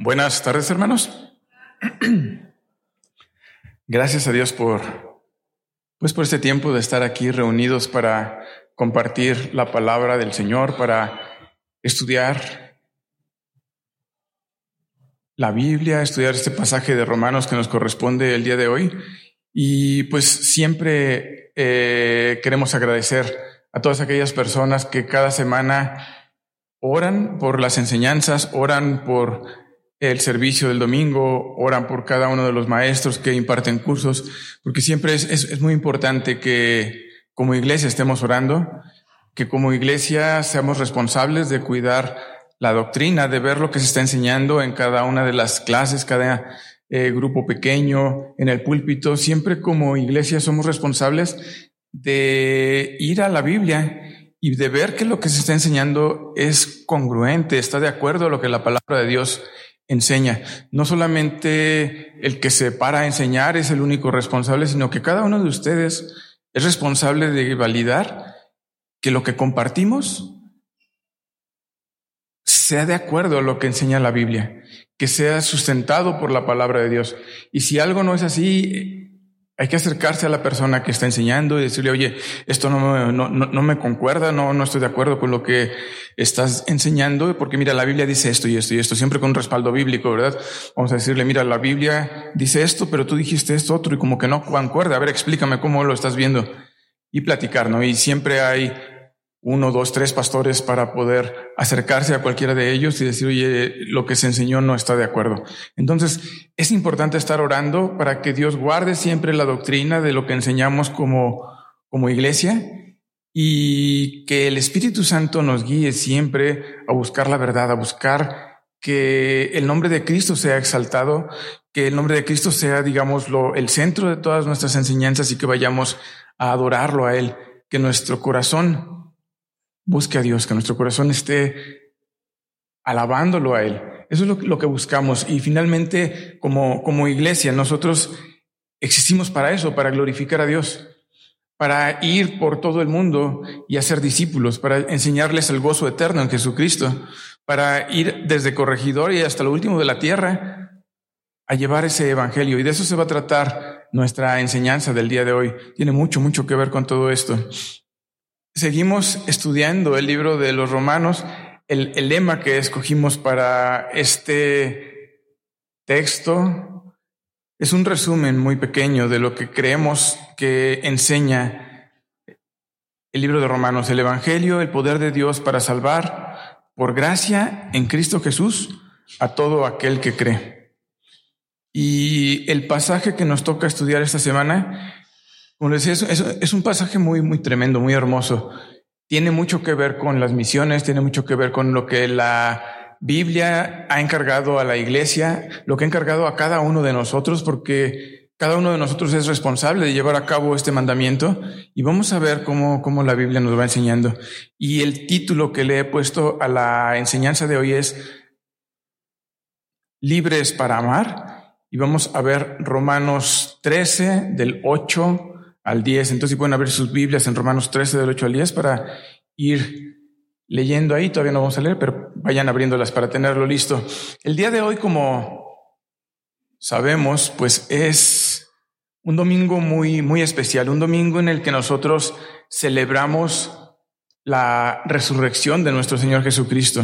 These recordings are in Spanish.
Buenas tardes, hermanos. Gracias a Dios por este tiempo de estar aquí reunidos para compartir la palabra del Señor, para estudiar la Biblia, estudiar este pasaje de Romanos que nos corresponde el día de hoy. Y pues siempre queremos agradecer a todas aquellas personas que cada semana oran por las enseñanzas, oran por el servicio del domingo, oran por cada uno de los maestros que imparten cursos, porque siempre es muy importante que como iglesia estemos orando, que como iglesia seamos responsables de cuidar la doctrina, de ver lo que se está enseñando en cada una de las clases, cada grupo pequeño, en el púlpito. Siempre como iglesia somos responsables de ir a la Biblia y de ver que lo que se está enseñando es congruente, está de acuerdo a lo que la palabra de Dios enseña. No solamente el que se para a enseñar es el único responsable, sino que cada uno de ustedes es responsable de validar que lo que compartimos sea de acuerdo a lo que enseña la Biblia, que sea sustentado por la palabra de Dios. Y si algo no es así, hay que acercarse a la persona que está enseñando y decirle, oye, esto no me concuerda, no estoy de acuerdo con lo que estás enseñando, porque mira, la Biblia dice esto y esto y esto, siempre con un respaldo bíblico, ¿verdad? Vamos a decirle, mira, la Biblia dice esto, pero tú dijiste esto otro y como que no concuerda. A ver, explícame cómo lo estás viendo y platicar, ¿no? Y siempre hay 1, 2, 3 pastores para poder acercarse a cualquiera de ellos y decir, oye, lo que se enseñó no está de acuerdo. Entonces, es importante estar orando para que Dios guarde siempre la doctrina de lo que enseñamos como iglesia y que el Espíritu Santo nos guíe siempre a buscar la verdad, a buscar que el nombre de Cristo sea exaltado, que el nombre de Cristo sea, digámoslo, el centro de todas nuestras enseñanzas y que vayamos a adorarlo a Él, que nuestro corazón busque a Dios, que nuestro corazón esté alabándolo a Él. Eso es lo que buscamos. Y finalmente, como iglesia, nosotros existimos para eso, para glorificar a Dios, para ir por todo el mundo y hacer discípulos, para enseñarles el gozo eterno en Jesucristo, para ir desde Corregidor y hasta lo último de la tierra a llevar ese evangelio. Y de eso se va a tratar nuestra enseñanza del día de hoy. Tiene mucho que ver con todo esto. Seguimos estudiando el libro de los Romanos. El lema que escogimos para este texto es un resumen muy pequeño de lo que creemos que enseña el libro de Romanos. El Evangelio, el poder de Dios para salvar por gracia en Cristo Jesús a todo aquel que cree. Y el pasaje que nos toca estudiar esta semana, como les decía, es un pasaje muy tremendo, muy hermoso. Tiene mucho que ver con las misiones, tiene mucho que ver con lo que la Biblia ha encargado a la iglesia, lo que ha encargado a cada uno de nosotros, porque cada uno de nosotros es responsable de llevar a cabo este mandamiento. Y vamos a ver cómo la Biblia nos va enseñando. Y el título que le he puesto a la enseñanza de hoy es Libres para amar. Y vamos a ver Romanos 13, del 8 al 10. Entonces, si pueden abrir sus Biblias en Romanos 13, del 8 al 10, para ir leyendo ahí. Todavía no vamos a leer, pero vayan abriéndolas para tenerlo listo. El día de hoy, como sabemos, pues es un domingo muy especial, un domingo en el que nosotros celebramos la resurrección de nuestro Señor Jesucristo.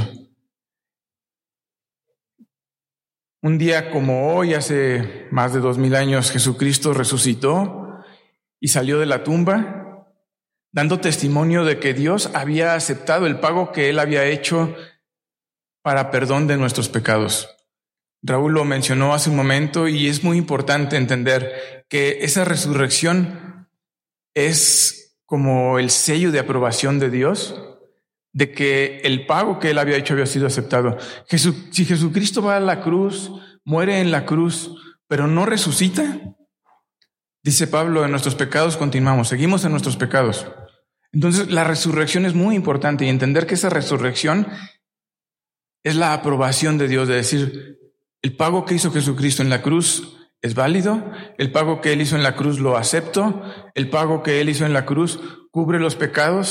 Un día como hoy, hace más de 2000 años, Jesucristo resucitó y salió de la tumba, dando testimonio de que Dios había aceptado el pago que Él había hecho para perdón de nuestros pecados. Raúl lo mencionó hace un momento y es muy importante entender que esa resurrección es como el sello de aprobación de Dios, de que el pago que Él había hecho había sido aceptado. Si Jesucristo va a la cruz, muere en la cruz, pero no resucita, dice Pablo, en nuestros pecados continuamos, seguimos en nuestros pecados. Entonces, la resurrección es muy importante y entender que esa resurrección es la aprobación de Dios, de decir, el pago que hizo Jesucristo en la cruz es válido, el pago que Él hizo en la cruz lo acepto, el pago que Él hizo en la cruz cubre los pecados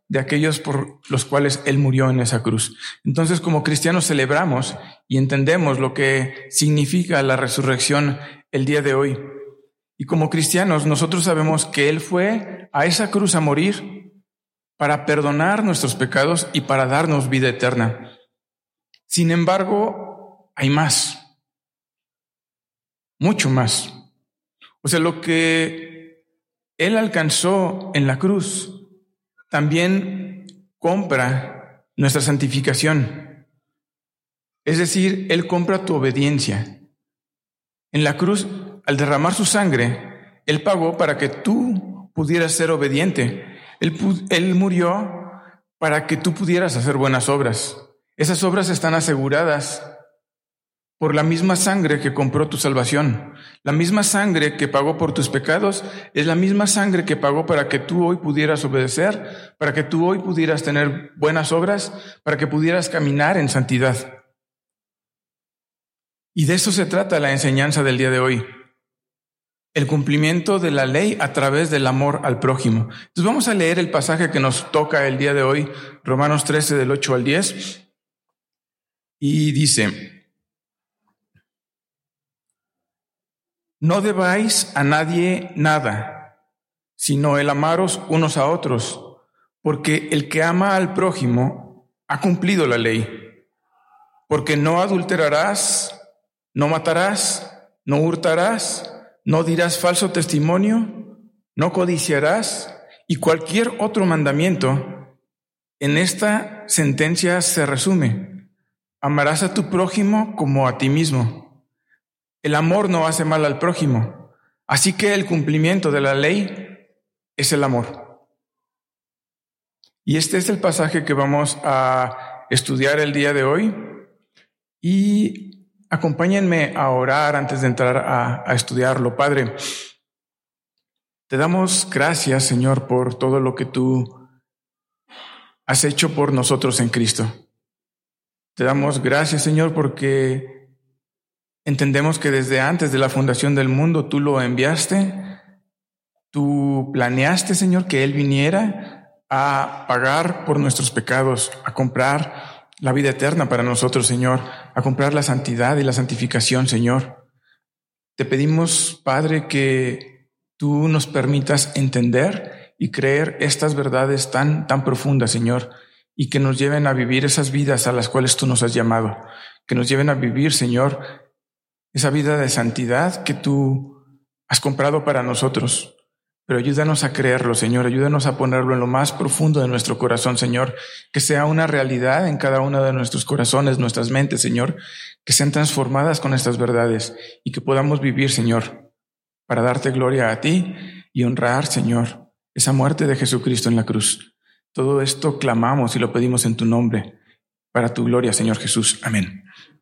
de aquellos por los cuales Él murió en esa cruz. Entonces, como cristianos celebramos y entendemos lo que significa la resurrección el día de hoy. Y como cristianos, nosotros sabemos que Él fue a esa cruz a morir para perdonar nuestros pecados y para darnos vida eterna. Sin embargo, hay más, mucho más. O sea, lo que Él alcanzó en la cruz también compra nuestra santificación. Es decir, Él compra tu obediencia. En la cruz, al derramar su sangre, Él pagó para que tú pudieras ser obediente. Él murió para que tú pudieras hacer buenas obras. Esas obras están aseguradas por la misma sangre que compró tu salvación. La misma sangre que pagó por tus pecados es la misma sangre que pagó para que tú hoy pudieras obedecer, para que tú hoy pudieras tener buenas obras, para que pudieras caminar en santidad. Y de eso se trata la enseñanza del día de hoy. El cumplimiento de la ley a través del amor al prójimo. Entonces vamos a leer el pasaje que nos toca el día de hoy, Romanos 13 del 8 al 10. Y dice: no debáis a nadie nada, sino el amaros unos a otros, porque el que ama al prójimo ha cumplido la ley. Porque no adulterarás, no matarás, no hurtarás, no dirás falso testimonio, no codiciarás, y cualquier otro mandamiento. En esta sentencia se resume: amarás a tu prójimo como a ti mismo. El amor no hace mal al prójimo, así que el cumplimiento de la ley es el amor. Y este es el pasaje que vamos a estudiar el día de hoy. Y acompáñenme a orar antes de entrar a estudiarlo. Padre, te damos gracias, Señor, por todo lo que tú has hecho por nosotros en Cristo. Te damos gracias, Señor, porque entendemos que desde antes de la fundación del mundo tú lo enviaste, tú planeaste, Señor, que Él viniera a pagar por nuestros pecados, a comprar la vida eterna para nosotros, Señor, a comprar la santidad y la santificación, Señor. Te pedimos, Padre, que tú nos permitas entender y creer estas verdades tan profundas, Señor, y que nos lleven a vivir esas vidas a las cuales tú nos has llamado, que nos lleven a vivir, Señor, esa vida de santidad que tú has comprado para nosotros. Pero ayúdanos a creerlo, Señor, ayúdanos a ponerlo en lo más profundo de nuestro corazón, Señor, que sea una realidad en cada uno de nuestros corazones, nuestras mentes, Señor, que sean transformadas con estas verdades y que podamos vivir, Señor, para darte gloria a ti y honrar, Señor, esa muerte de Jesucristo en la cruz. Todo esto clamamos y lo pedimos en tu nombre, para tu gloria, Señor Jesús. Amén.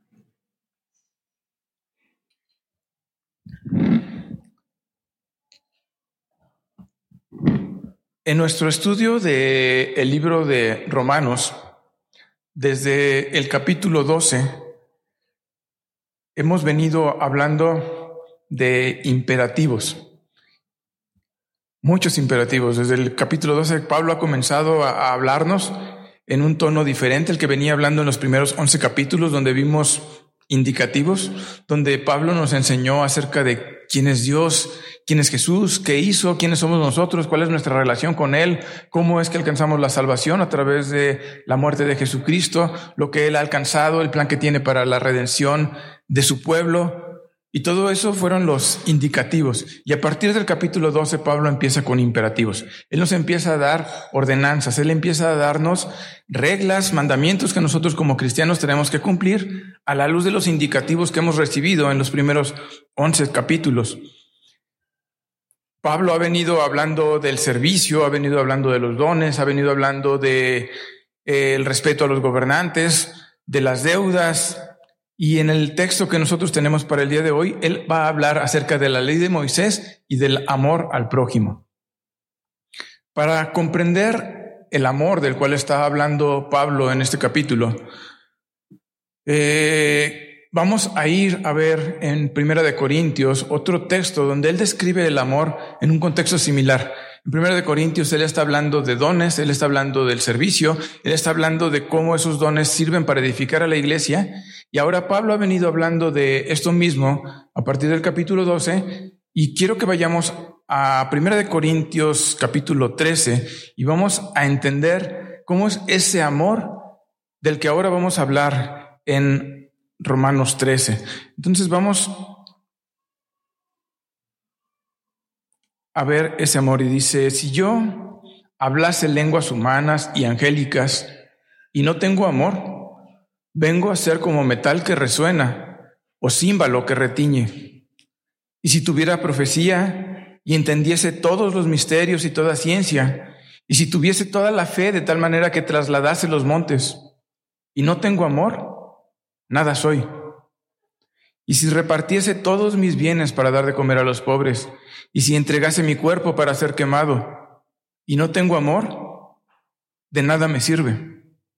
En nuestro estudio del libro de Romanos, desde el capítulo 12, hemos venido hablando de imperativos, muchos imperativos. Desde el capítulo 12, Pablo ha comenzado a hablarnos en un tono diferente al que venía hablando en los primeros 11 capítulos, donde vimos indicativos, donde Pablo nos enseñó acerca de quién es Dios, quién es Jesús, qué hizo, quiénes somos nosotros, cuál es nuestra relación con Él, cómo es que alcanzamos la salvación a través de la muerte de Jesucristo, lo que Él ha alcanzado, el plan que tiene para la redención de su pueblo. Y todo eso fueron los indicativos. Y a partir del capítulo 12, Pablo empieza con imperativos. Él nos empieza a dar ordenanzas. Él empieza a darnos reglas, mandamientos que nosotros como cristianos tenemos que cumplir a la luz de los indicativos que hemos recibido en los primeros 11 capítulos. Pablo ha venido hablando del servicio, ha venido hablando de los dones, ha venido hablando de el respeto a los gobernantes, de las deudas. Y en el texto que nosotros tenemos para el día de hoy, él va a hablar acerca de la ley de Moisés y del amor al prójimo. Para comprender el amor del cual está hablando Pablo en este capítulo, vamos a ir a ver en Primera de Corintios otro texto donde él describe el amor en un contexto similar. En Primera de Corintios él está hablando de dones, él está hablando del servicio, él está hablando de cómo esos dones sirven para edificar a la iglesia. Y ahora Pablo ha venido hablando de esto mismo a partir del capítulo 12 y quiero que vayamos a Primera de Corintios capítulo 13 y vamos a entender cómo es ese amor del que ahora vamos a hablar en Romanos 13. Entonces vamos a ver ese amor y dice, si yo hablase lenguas humanas y angélicas y no tengo amor, vengo a ser como metal que resuena o címbalo que retiñe. Y si tuviera profecía y entendiese todos los misterios y toda ciencia, y si tuviese toda la fe de tal manera que trasladase los montes, y no tengo amor, nada soy. Y si repartiese todos mis bienes para dar de comer a los pobres, y si entregase mi cuerpo para ser quemado, y no tengo amor, de nada me sirve.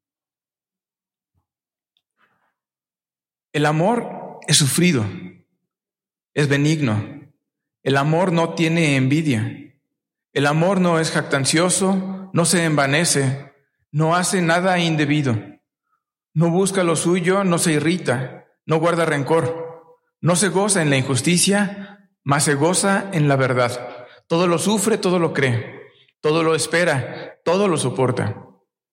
El amor es sufrido, es benigno. El amor no tiene envidia. El amor no es jactancioso, no se envanece, no hace nada indebido. No busca lo suyo, no se irrita, no guarda rencor, no se goza en la injusticia, mas se goza en la verdad. Todo lo sufre, todo lo cree, todo lo espera, todo lo soporta.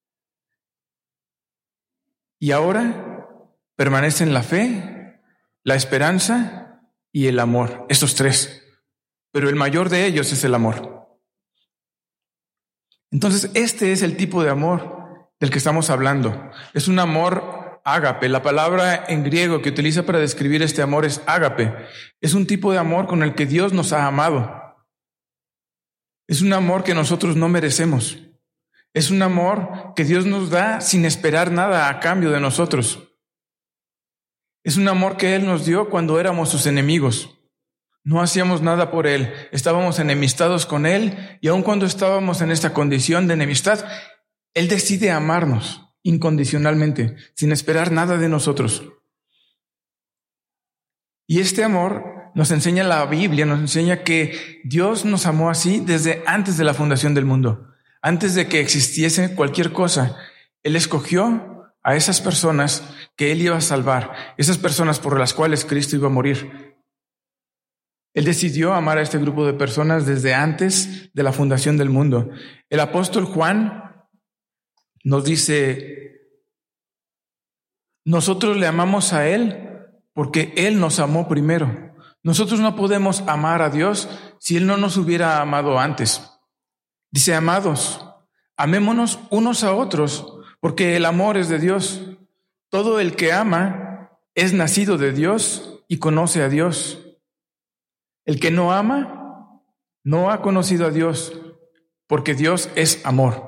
Y ahora permanecen la fe, la esperanza y el amor, estos tres. Pero el mayor de ellos es el amor. Entonces, este es el tipo de amor del que estamos hablando. Es un amor ágape. La palabra en griego que utiliza para describir este amor es ágape. Es un tipo de amor con el que Dios nos ha amado. Es un amor que nosotros no merecemos. Es un amor que Dios nos da sin esperar nada a cambio de nosotros. Es un amor que Él nos dio cuando éramos sus enemigos. No hacíamos nada por Él. Estábamos enemistados con Él y aun cuando estábamos en esta condición de enemistad, Él decide amarnos incondicionalmente, sin esperar nada de nosotros. Y este amor nos enseña la Biblia, nos enseña que Dios nos amó así desde antes de la fundación del mundo. Antes de que existiese cualquier cosa, Él escogió a esas personas que Él iba a salvar, esas personas por las cuales Cristo iba a morir. Él decidió amar a este grupo de personas desde antes de la fundación del mundo. El apóstol Juan nos dice, nosotros le amamos a Él porque Él nos amó primero. Nosotros no podemos amar a Dios si Él no nos hubiera amado antes. Dice, amados, amémonos unos a otros porque el amor es de Dios. Todo el que ama es nacido de Dios y conoce a Dios. El que no ama no ha conocido a Dios porque Dios es amor.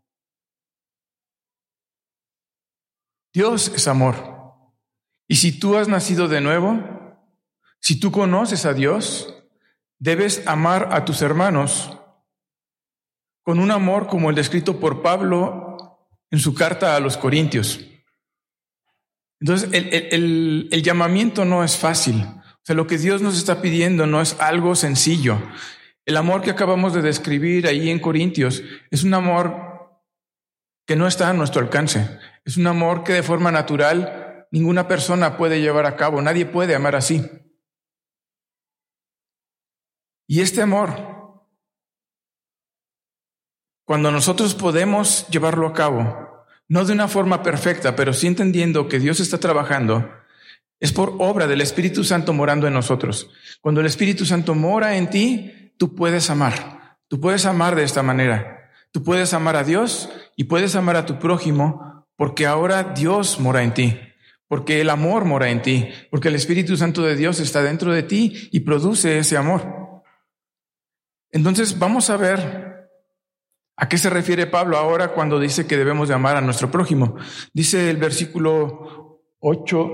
Dios es amor. Y si tú has nacido de nuevo, si tú conoces a Dios, debes amar a tus hermanos con un amor como el descrito por Pablo en su carta a los Corintios. Entonces, el llamamiento no es fácil. O sea, lo que Dios nos está pidiendo no es algo sencillo. El amor que acabamos de describir ahí en Corintios es un amor que no está a nuestro alcance. Es un amor que de forma natural ninguna persona puede llevar a cabo. Nadie puede amar así. Y este amor, cuando nosotros podemos llevarlo a cabo, no de una forma perfecta, pero sí entendiendo que Dios está trabajando, es por obra del Espíritu Santo morando en nosotros. Cuando el Espíritu Santo mora en ti, tú puedes amar. Tú puedes amar de esta manera. Tú puedes amar a Dios y puedes amar a tu prójimo porque ahora Dios mora en ti. Porque el amor mora en ti. Porque el Espíritu Santo de Dios está dentro de ti y produce ese amor. Entonces vamos a ver a qué se refiere Pablo ahora cuando dice que debemos de amar a nuestro prójimo. Dice el versículo 8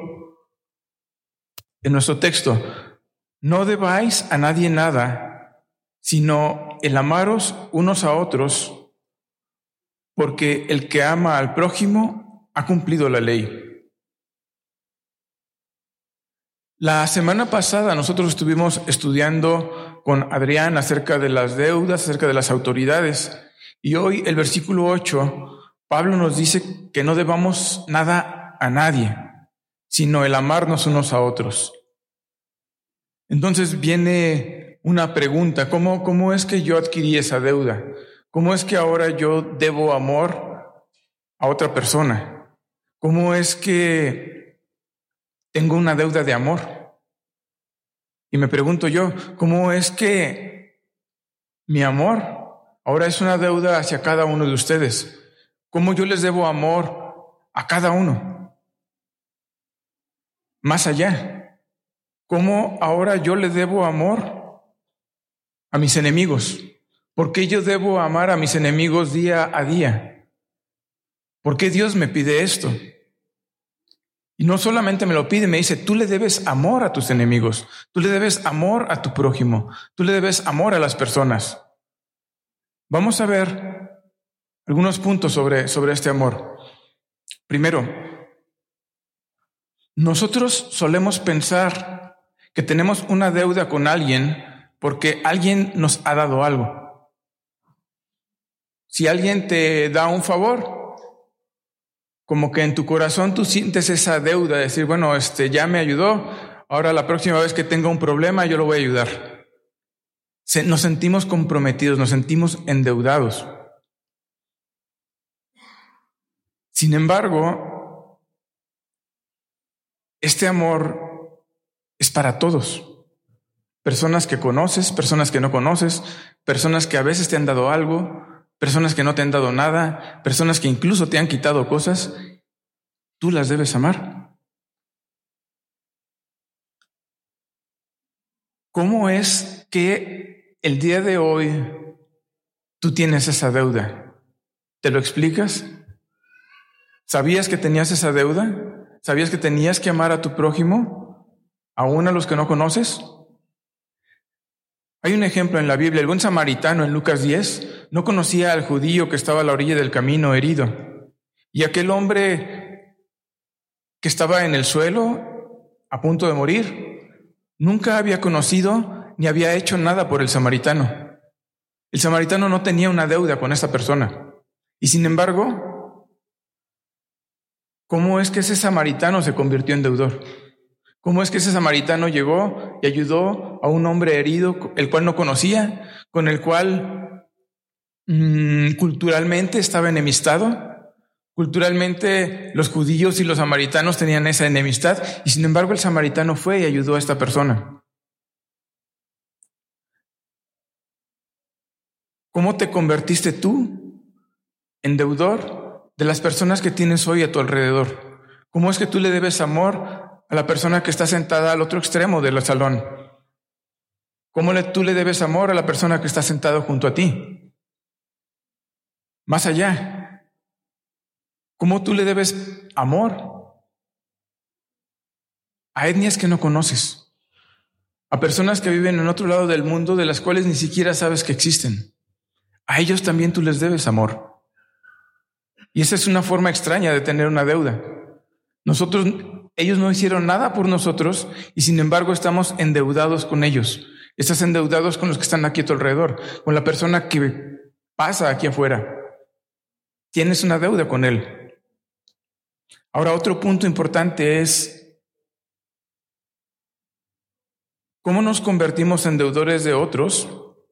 en nuestro texto, no debáis a nadie nada, sino el amaros unos a otros, porque el que ama al prójimo ha cumplido la ley. La semana pasada nosotros estuvimos estudiando con Adrián acerca de las deudas, acerca de las autoridades. Y hoy el versículo 8, Pablo nos dice que no debamos nada a nadie, sino el amarnos unos a otros. Entonces viene una pregunta: ¿cómo es que yo adquirí esa deuda? ¿Cómo es que ahora yo debo amor a otra persona? ¿Cómo es que tengo una deuda de amor? Y me pregunto yo, ¿cómo es que mi amor ahora es una deuda hacia cada uno de ustedes? ¿Cómo yo les debo amor a cada uno? Más allá, ¿cómo ahora yo le debo amor a mis enemigos? ¿Por qué yo debo amar a mis enemigos día a día? ¿Por qué Dios me pide esto? Y no solamente me lo pide, me dice, tú le debes amor a tus enemigos, tú le debes amor a tu prójimo, tú le debes amor a las personas. Vamos a ver algunos puntos sobre este amor. Primero, nosotros solemos pensar que tenemos una deuda con alguien porque alguien nos ha dado algo. Si alguien te da un favor, como que en tu corazón tú sientes esa deuda de decir, bueno, ya me ayudó, ahora la próxima vez que tenga un problema yo lo voy a ayudar. Nos sentimos comprometidos, nos sentimos endeudados. Sin embargo, este amor es para todos. Personas que conoces, personas que no conoces, personas que a veces te han dado algo, personas que no te han dado nada, personas que incluso te han quitado cosas, tú las debes amar. ¿Cómo es que el día de hoy tú tienes esa deuda? ¿Te lo explicas? ¿Sabías que tenías esa deuda? ¿Sabías que tenías que amar a tu prójimo, aún a los que no conoces? Hay un ejemplo en la Biblia. El buen samaritano en Lucas 10 no conocía al judío que estaba a la orilla del camino herido. Y aquel hombre que estaba en el suelo, a punto de morir, nunca había conocido ni había hecho nada por el samaritano. El samaritano no tenía una deuda con esa persona. Y sin embargo, ¿cómo es que ese samaritano se convirtió en deudor? ¿Cómo es que ese samaritano llegó y ayudó a un hombre herido, el cual no conocía, con el cual culturalmente estaba enemistado? Culturalmente los judíos y los samaritanos tenían esa enemistad, y sin embargo el samaritano fue y ayudó a esta persona. ¿Cómo te convertiste tú en deudor de las personas que tienes hoy a tu alrededor? ¿Cómo es que tú le debes amor a la persona que está sentada al otro extremo del salón? ¿Cómo tú le debes amor a la persona que está sentada junto a ti? Más allá, ¿cómo tú le debes amor a etnias que no conoces? A personas que viven en otro lado del mundo, de las cuales ni siquiera sabes que existen. A ellos también tú les debes amor. Y esa es una forma extraña de tener una deuda. Ellos no hicieron nada por nosotros y sin embargo estamos endeudados con ellos. Estás endeudados con los que están aquí a tu alrededor, con la persona que pasa aquí afuera. Tienes una deuda con él. Ahora, otro punto importante es cómo nos convertimos en deudores de otros.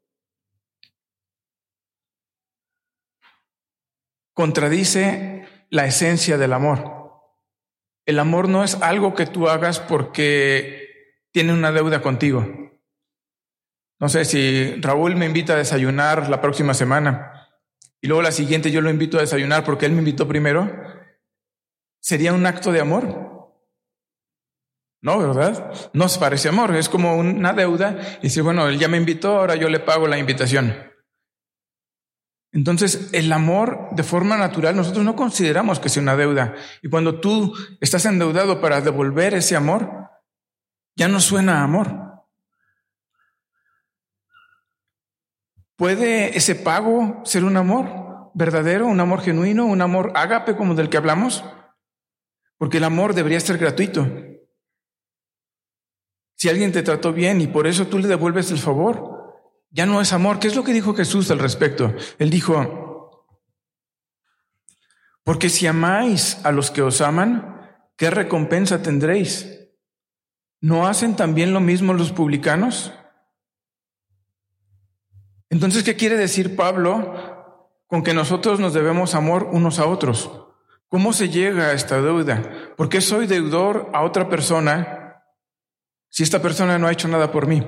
Contradice la esencia del amor. El amor no es algo que tú hagas porque tiene una deuda contigo. No sé, si Raúl me invita a desayunar la próxima semana y luego la siguiente yo lo invito a desayunar porque él me invitó primero, ¿sería un acto de amor? No, ¿verdad? No se parece amor, es como una deuda y dice, bueno, él ya me invitó, ahora yo le pago la invitación. Entonces, el amor, de forma natural, nosotros no consideramos que sea una deuda. Y cuando tú estás endeudado para devolver ese amor, ya no suena a amor. ¿Puede ese pago ser un amor verdadero, un amor genuino, un amor ágape como del que hablamos? Porque el amor debería ser gratuito. Si alguien te trató bien y por eso tú le devuelves el favor, ya no es amor. ¿Qué es lo que dijo Jesús al respecto? Él dijo, porque si amáis a los que os aman, ¿qué recompensa tendréis? ¿No hacen también lo mismo los publicanos? Entonces, ¿qué quiere decir Pablo con que nosotros nos debemos amor unos a otros? ¿Cómo se llega a esta deuda? ¿Por qué soy deudor a otra persona si esta persona no ha hecho nada por mí?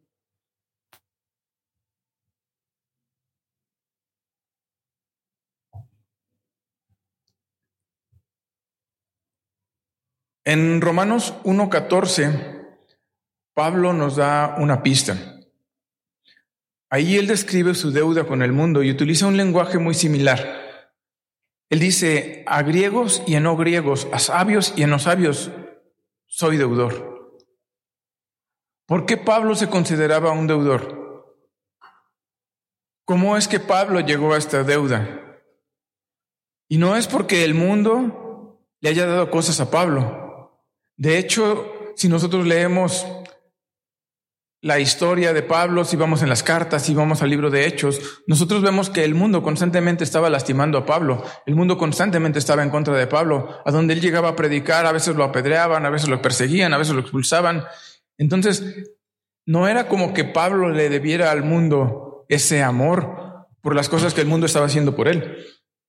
En Romanos 1:14, Pablo nos da una pista. Ahí él describe su deuda con el mundo y utiliza un lenguaje muy similar. Él dice, a griegos y a no griegos, a sabios y a no sabios, soy deudor. ¿Por qué Pablo se consideraba un deudor? ¿Cómo es que Pablo llegó a esta deuda? Y no es porque el mundo le haya dado cosas a Pablo. De hecho, si nosotros leemos la historia de Pablo, si vamos en las cartas, si vamos al libro de Hechos, nosotros vemos que el mundo constantemente estaba lastimando a Pablo. El mundo constantemente estaba en contra de Pablo. A donde él llegaba a predicar, a veces lo apedreaban, a veces lo perseguían, a veces lo expulsaban. Entonces, no era como que Pablo le debiera al mundo ese amor por las cosas que el mundo estaba haciendo por él.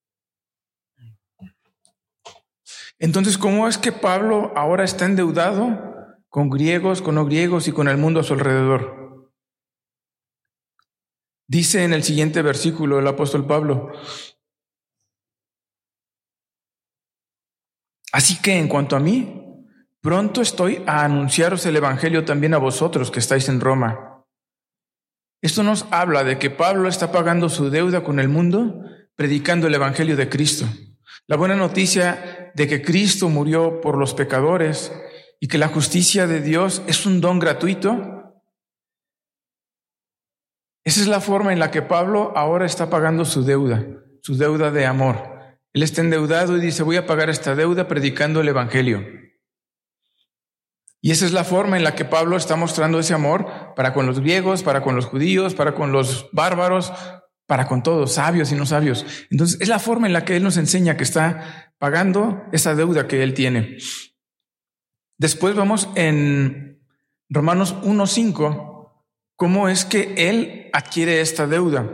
Entonces, ¿cómo es que Pablo ahora está endeudado con griegos, con no griegos y con el mundo a su alrededor? Dice en el siguiente versículo el apóstol Pablo, así que en cuanto a mí, pronto estoy a anunciaros el evangelio también a vosotros que estáis en Roma. Esto nos habla de que Pablo está pagando su deuda con el mundo, predicando el evangelio de Cristo. La buena noticia de que Cristo murió por los pecadores y que la justicia de Dios es un don gratuito. Esa es la forma en la que Pablo ahora está pagando su deuda de amor. Él está endeudado y dice, voy a pagar esta deuda predicando el evangelio. Y esa es la forma en la que Pablo está mostrando ese amor para con los griegos, para con los judíos, para con los bárbaros, para con todos, sabios y no sabios. Entonces, es la forma en la que él nos enseña que está pagando esa deuda que él tiene. Después vamos en Romanos 1:5, cómo es que él adquiere esta deuda.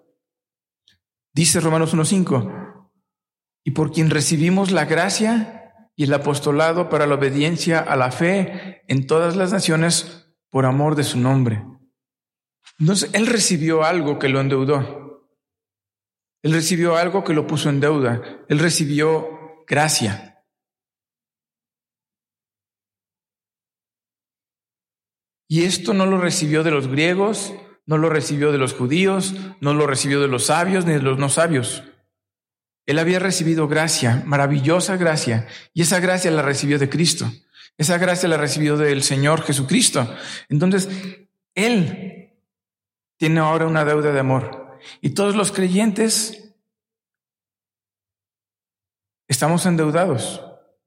Dice Romanos 1:5, y por quien recibimos la gracia y el apostolado para la obediencia a la fe en todas las naciones por amor de su nombre. Entonces, él recibió algo que lo endeudó. Él recibió algo que lo puso en deuda. Él recibió gracia. Y esto no lo recibió de los griegos, no lo recibió de los judíos, no lo recibió de los sabios ni de los no sabios. Él había recibido gracia, maravillosa gracia, y esa gracia la recibió de Cristo. Esa gracia la recibió del Señor Jesucristo. Entonces, Él tiene ahora una deuda de amor. Y todos los creyentes estamos endeudados.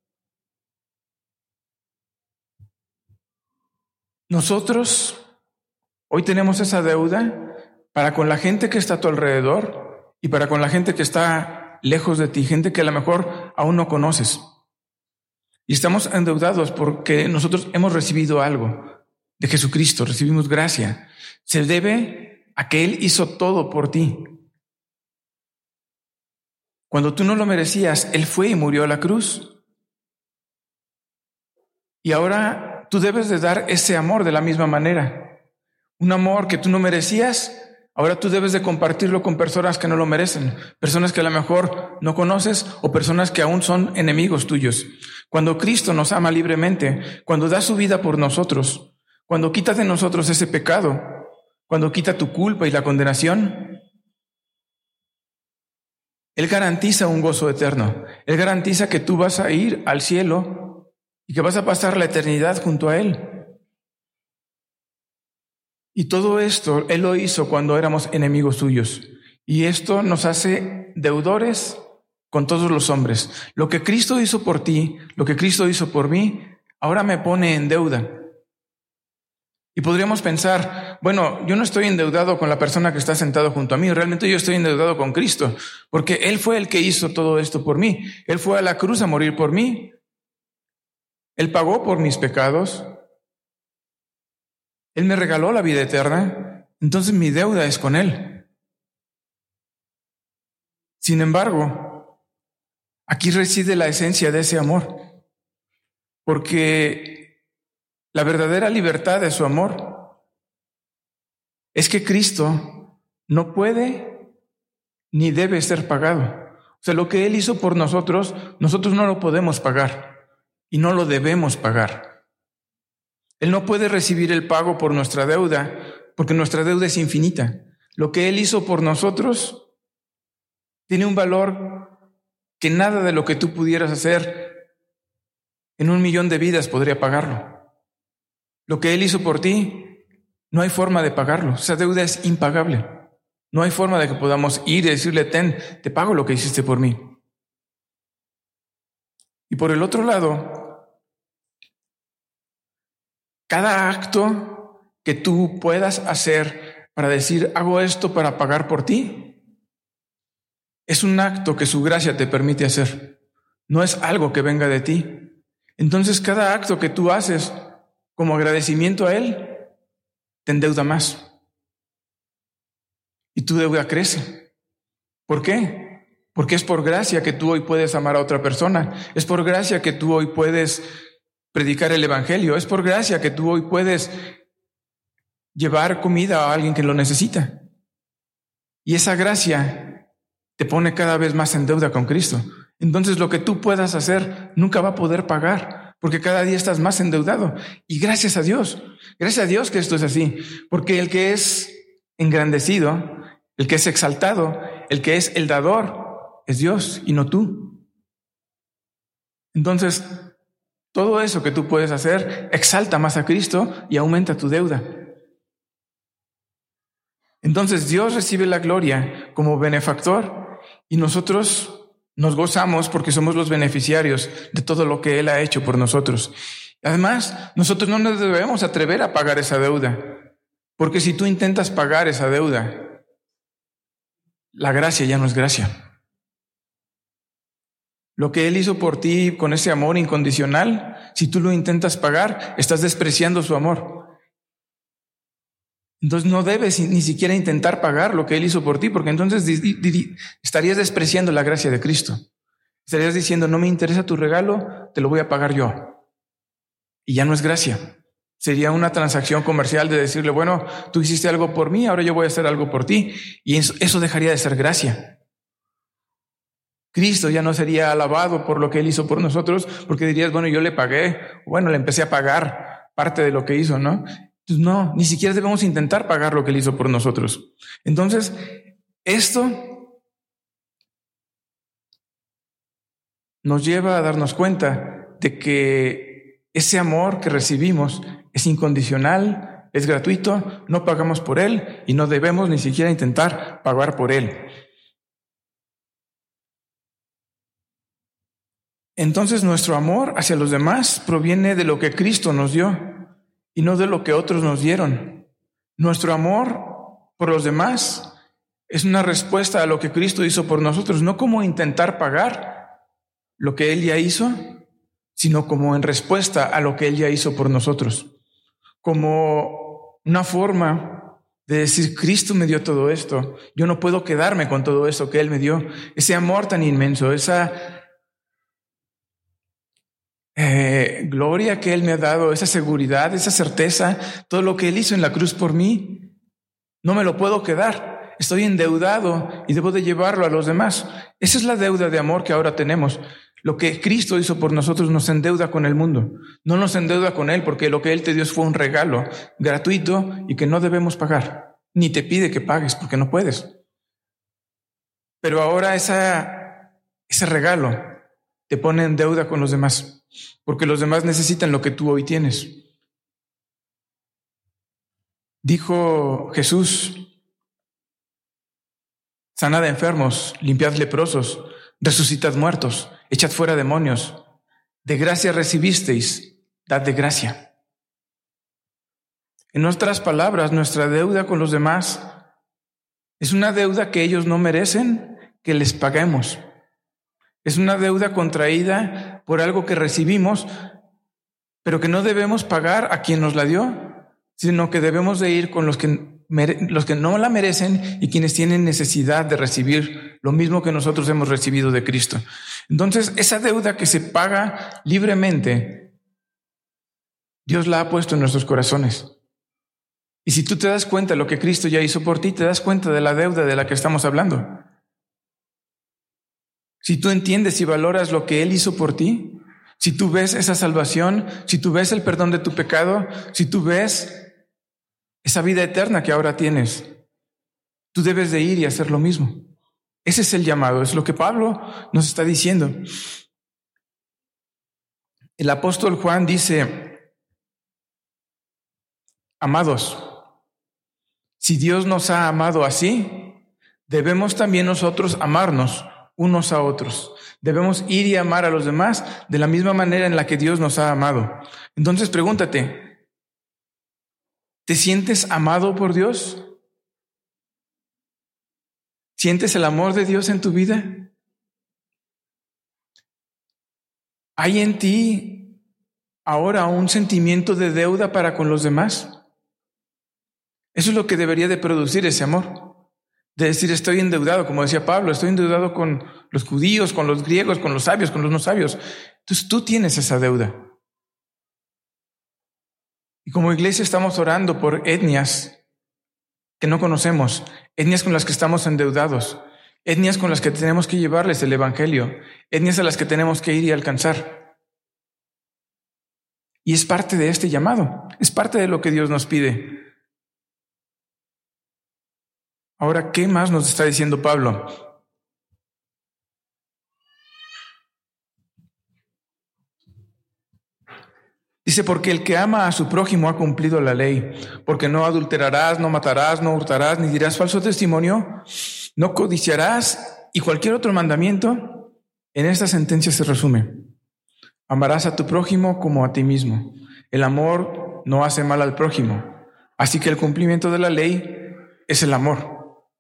Nosotros hoy tenemos esa deuda para con la gente que está a tu alrededor y para con la gente que está lejos de ti, gente que a lo mejor aún no conoces. Y estamos endeudados porque nosotros hemos recibido algo de Jesucristo, recibimos gracia. Se debe a que Él hizo todo por ti. Cuando tú no lo merecías, Él fue y murió a la cruz. Y ahora tú debes de dar ese amor de la misma manera. Un amor que tú no merecías, ahora tú debes de compartirlo con personas que no lo merecen, personas que a lo mejor no conoces o personas que aún son enemigos tuyos. Cuando Cristo nos ama libremente, cuando da su vida por nosotros, cuando quita de nosotros ese pecado, cuando quita tu culpa y la condenación, Él garantiza un gozo eterno. Él garantiza que tú vas a ir al cielo y que vas a pasar la eternidad junto a Él. Y todo esto Él lo hizo cuando éramos enemigos suyos. Y esto nos hace deudores con todos los hombres. Lo que Cristo hizo por ti, lo que Cristo hizo por mí, ahora me pone en deuda. Y podríamos pensar, bueno, yo no estoy endeudado con la persona que está sentado junto a mí, realmente yo estoy endeudado con Cristo, porque Él fue el que hizo todo esto por mí. Él fue a la cruz a morir por mí. Él pagó por mis pecados. Él me regaló la vida eterna. Entonces mi deuda es con Él. Sin embargo, aquí reside la esencia de ese amor, porque la verdadera libertad de su amor es que Cristo no puede ni debe ser pagado. O sea, lo que Él hizo por nosotros, nosotros no lo podemos pagar y no lo debemos pagar. Él no puede recibir el pago por nuestra deuda porque nuestra deuda es infinita. Lo que Él hizo por nosotros tiene un valor que nada de lo que tú pudieras hacer en 1,000,000 de vidas podría pagarlo. Lo que Él hizo por ti, no hay forma de pagarlo. Esa deuda es impagable. No hay forma de que podamos ir y decirle, te pago lo que hiciste por mí. Y por el otro lado, cada acto que tú puedas hacer para decir, hago esto para pagar por ti, es un acto que su gracia te permite hacer. No es algo que venga de ti. Entonces, cada acto que tú haces como agradecimiento a Él, te endeuda más. Y tu deuda crece. ¿Por qué? Porque es por gracia que tú hoy puedes amar a otra persona. Es por gracia que tú hoy puedes predicar el evangelio. Es por gracia que tú hoy puedes llevar comida a alguien que lo necesita. Y esa gracia te pone cada vez más en deuda con Cristo. Entonces lo que tú puedas hacer nunca va a poder pagar, porque cada día estás más endeudado. Y gracias a Dios que esto es así, porque el que es engrandecido, el que es exaltado, el que es el dador, es Dios y no tú. Entonces, todo eso que tú puedes hacer exalta más a Cristo y aumenta tu deuda. Entonces Dios recibe la gloria como benefactor y nosotros nos gozamos porque somos los beneficiarios de todo lo que Él ha hecho por nosotros. Además, nosotros no nos debemos atrever a pagar esa deuda, porque si tú intentas pagar esa deuda, la gracia ya no es gracia. Lo que Él hizo por ti con ese amor incondicional, si tú lo intentas pagar, estás despreciando su amor. Entonces no debes ni siquiera intentar pagar lo que Él hizo por ti, porque entonces estarías despreciando la gracia de Cristo. Estarías diciendo, no me interesa tu regalo, te lo voy a pagar yo. Y ya no es gracia. Sería una transacción comercial de decirle, bueno, tú hiciste algo por mí, ahora yo voy a hacer algo por ti. Y eso dejaría de ser gracia. Cristo ya no sería alabado por lo que Él hizo por nosotros, porque dirías, bueno, yo le pagué, bueno, le empecé a pagar parte de lo que hizo, ¿no? Entonces, no, ni siquiera debemos intentar pagar lo que Él hizo por nosotros. Entonces, esto nos lleva a darnos cuenta de que ese amor que recibimos es incondicional, es gratuito, no pagamos por Él y no debemos ni siquiera intentar pagar por Él. Entonces, nuestro amor hacia los demás proviene de lo que Cristo nos dio y no de lo que otros nos dieron. Nuestro amor por los demás es una respuesta a lo que Cristo hizo por nosotros, no como intentar pagar lo que Él ya hizo, sino como en respuesta a lo que Él ya hizo por nosotros. Como una forma de decir, Cristo me dio todo esto, yo no puedo quedarme con todo esto que Él me dio. Ese amor tan inmenso, esa gloria que Él me ha dado, esa seguridad, esa certeza, todo lo que Él hizo en la cruz por mí, no me lo puedo quedar. Estoy endeudado y debo de llevarlo a los demás. Esa es la deuda de amor que ahora tenemos. Lo que Cristo hizo por nosotros nos endeuda con el mundo. No nos endeuda con Él, porque lo que Él te dio fue un regalo gratuito y que no debemos pagar. Ni te pide que pagues porque no puedes. Pero ahora ese regalo te pone en deuda con los demás, porque los demás necesitan lo que tú hoy tienes. Dijo Jesús, sanad enfermos, limpiad leprosos, resucitad muertos, echad fuera demonios. De gracia recibisteis, dad de gracia. En otras palabras, nuestra deuda con los demás es una deuda que ellos no merecen que les paguemos. Es una deuda contraída por algo que recibimos, pero que no debemos pagar a quien nos la dio, sino que debemos de ir con los que no la merecen y quienes tienen necesidad de recibir lo mismo que nosotros hemos recibido de Cristo. Entonces, esa deuda que se paga libremente, Dios la ha puesto en nuestros corazones. Y si tú te das cuenta de lo que Cristo ya hizo por ti, te das cuenta de la deuda de la que estamos hablando. Si tú entiendes y valoras lo que Él hizo por ti, si tú ves esa salvación, si tú ves el perdón de tu pecado, si tú ves esa vida eterna que ahora tienes, tú debes de ir y hacer lo mismo. Ese es el llamado, es lo que Pablo nos está diciendo. El apóstol Juan dice: amados, si Dios nos ha amado así, debemos también nosotros amarnos unos a otros. Debemos ir y amar a los demás de la misma manera en la que Dios nos ha amado. Entonces pregúntate, ¿te sientes amado por Dios? ¿Sientes el amor de Dios en tu vida? ¿Hay en ti ahora un sentimiento de deuda para con los demás? Eso es lo que debería de producir ese amor. De decir, estoy endeudado, como decía Pablo, estoy endeudado con los judíos, con los griegos, con los sabios, con los no sabios. Entonces tú tienes esa deuda. Y como iglesia estamos orando por etnias que no conocemos, etnias con las que estamos endeudados, etnias con las que tenemos que llevarles el evangelio, etnias a las que tenemos que ir y alcanzar. Y es parte de este llamado, es parte de lo que Dios nos pide. Ahora, ¿qué más nos está diciendo Pablo? Dice, porque el que ama a su prójimo ha cumplido la ley, porque no adulterarás, no matarás, no hurtarás, ni dirás falso testimonio, no codiciarás, y cualquier otro mandamiento, en esta sentencia se resume: amarás a tu prójimo como a ti mismo. El amor no hace mal al prójimo, así que el cumplimiento de la ley es el amor.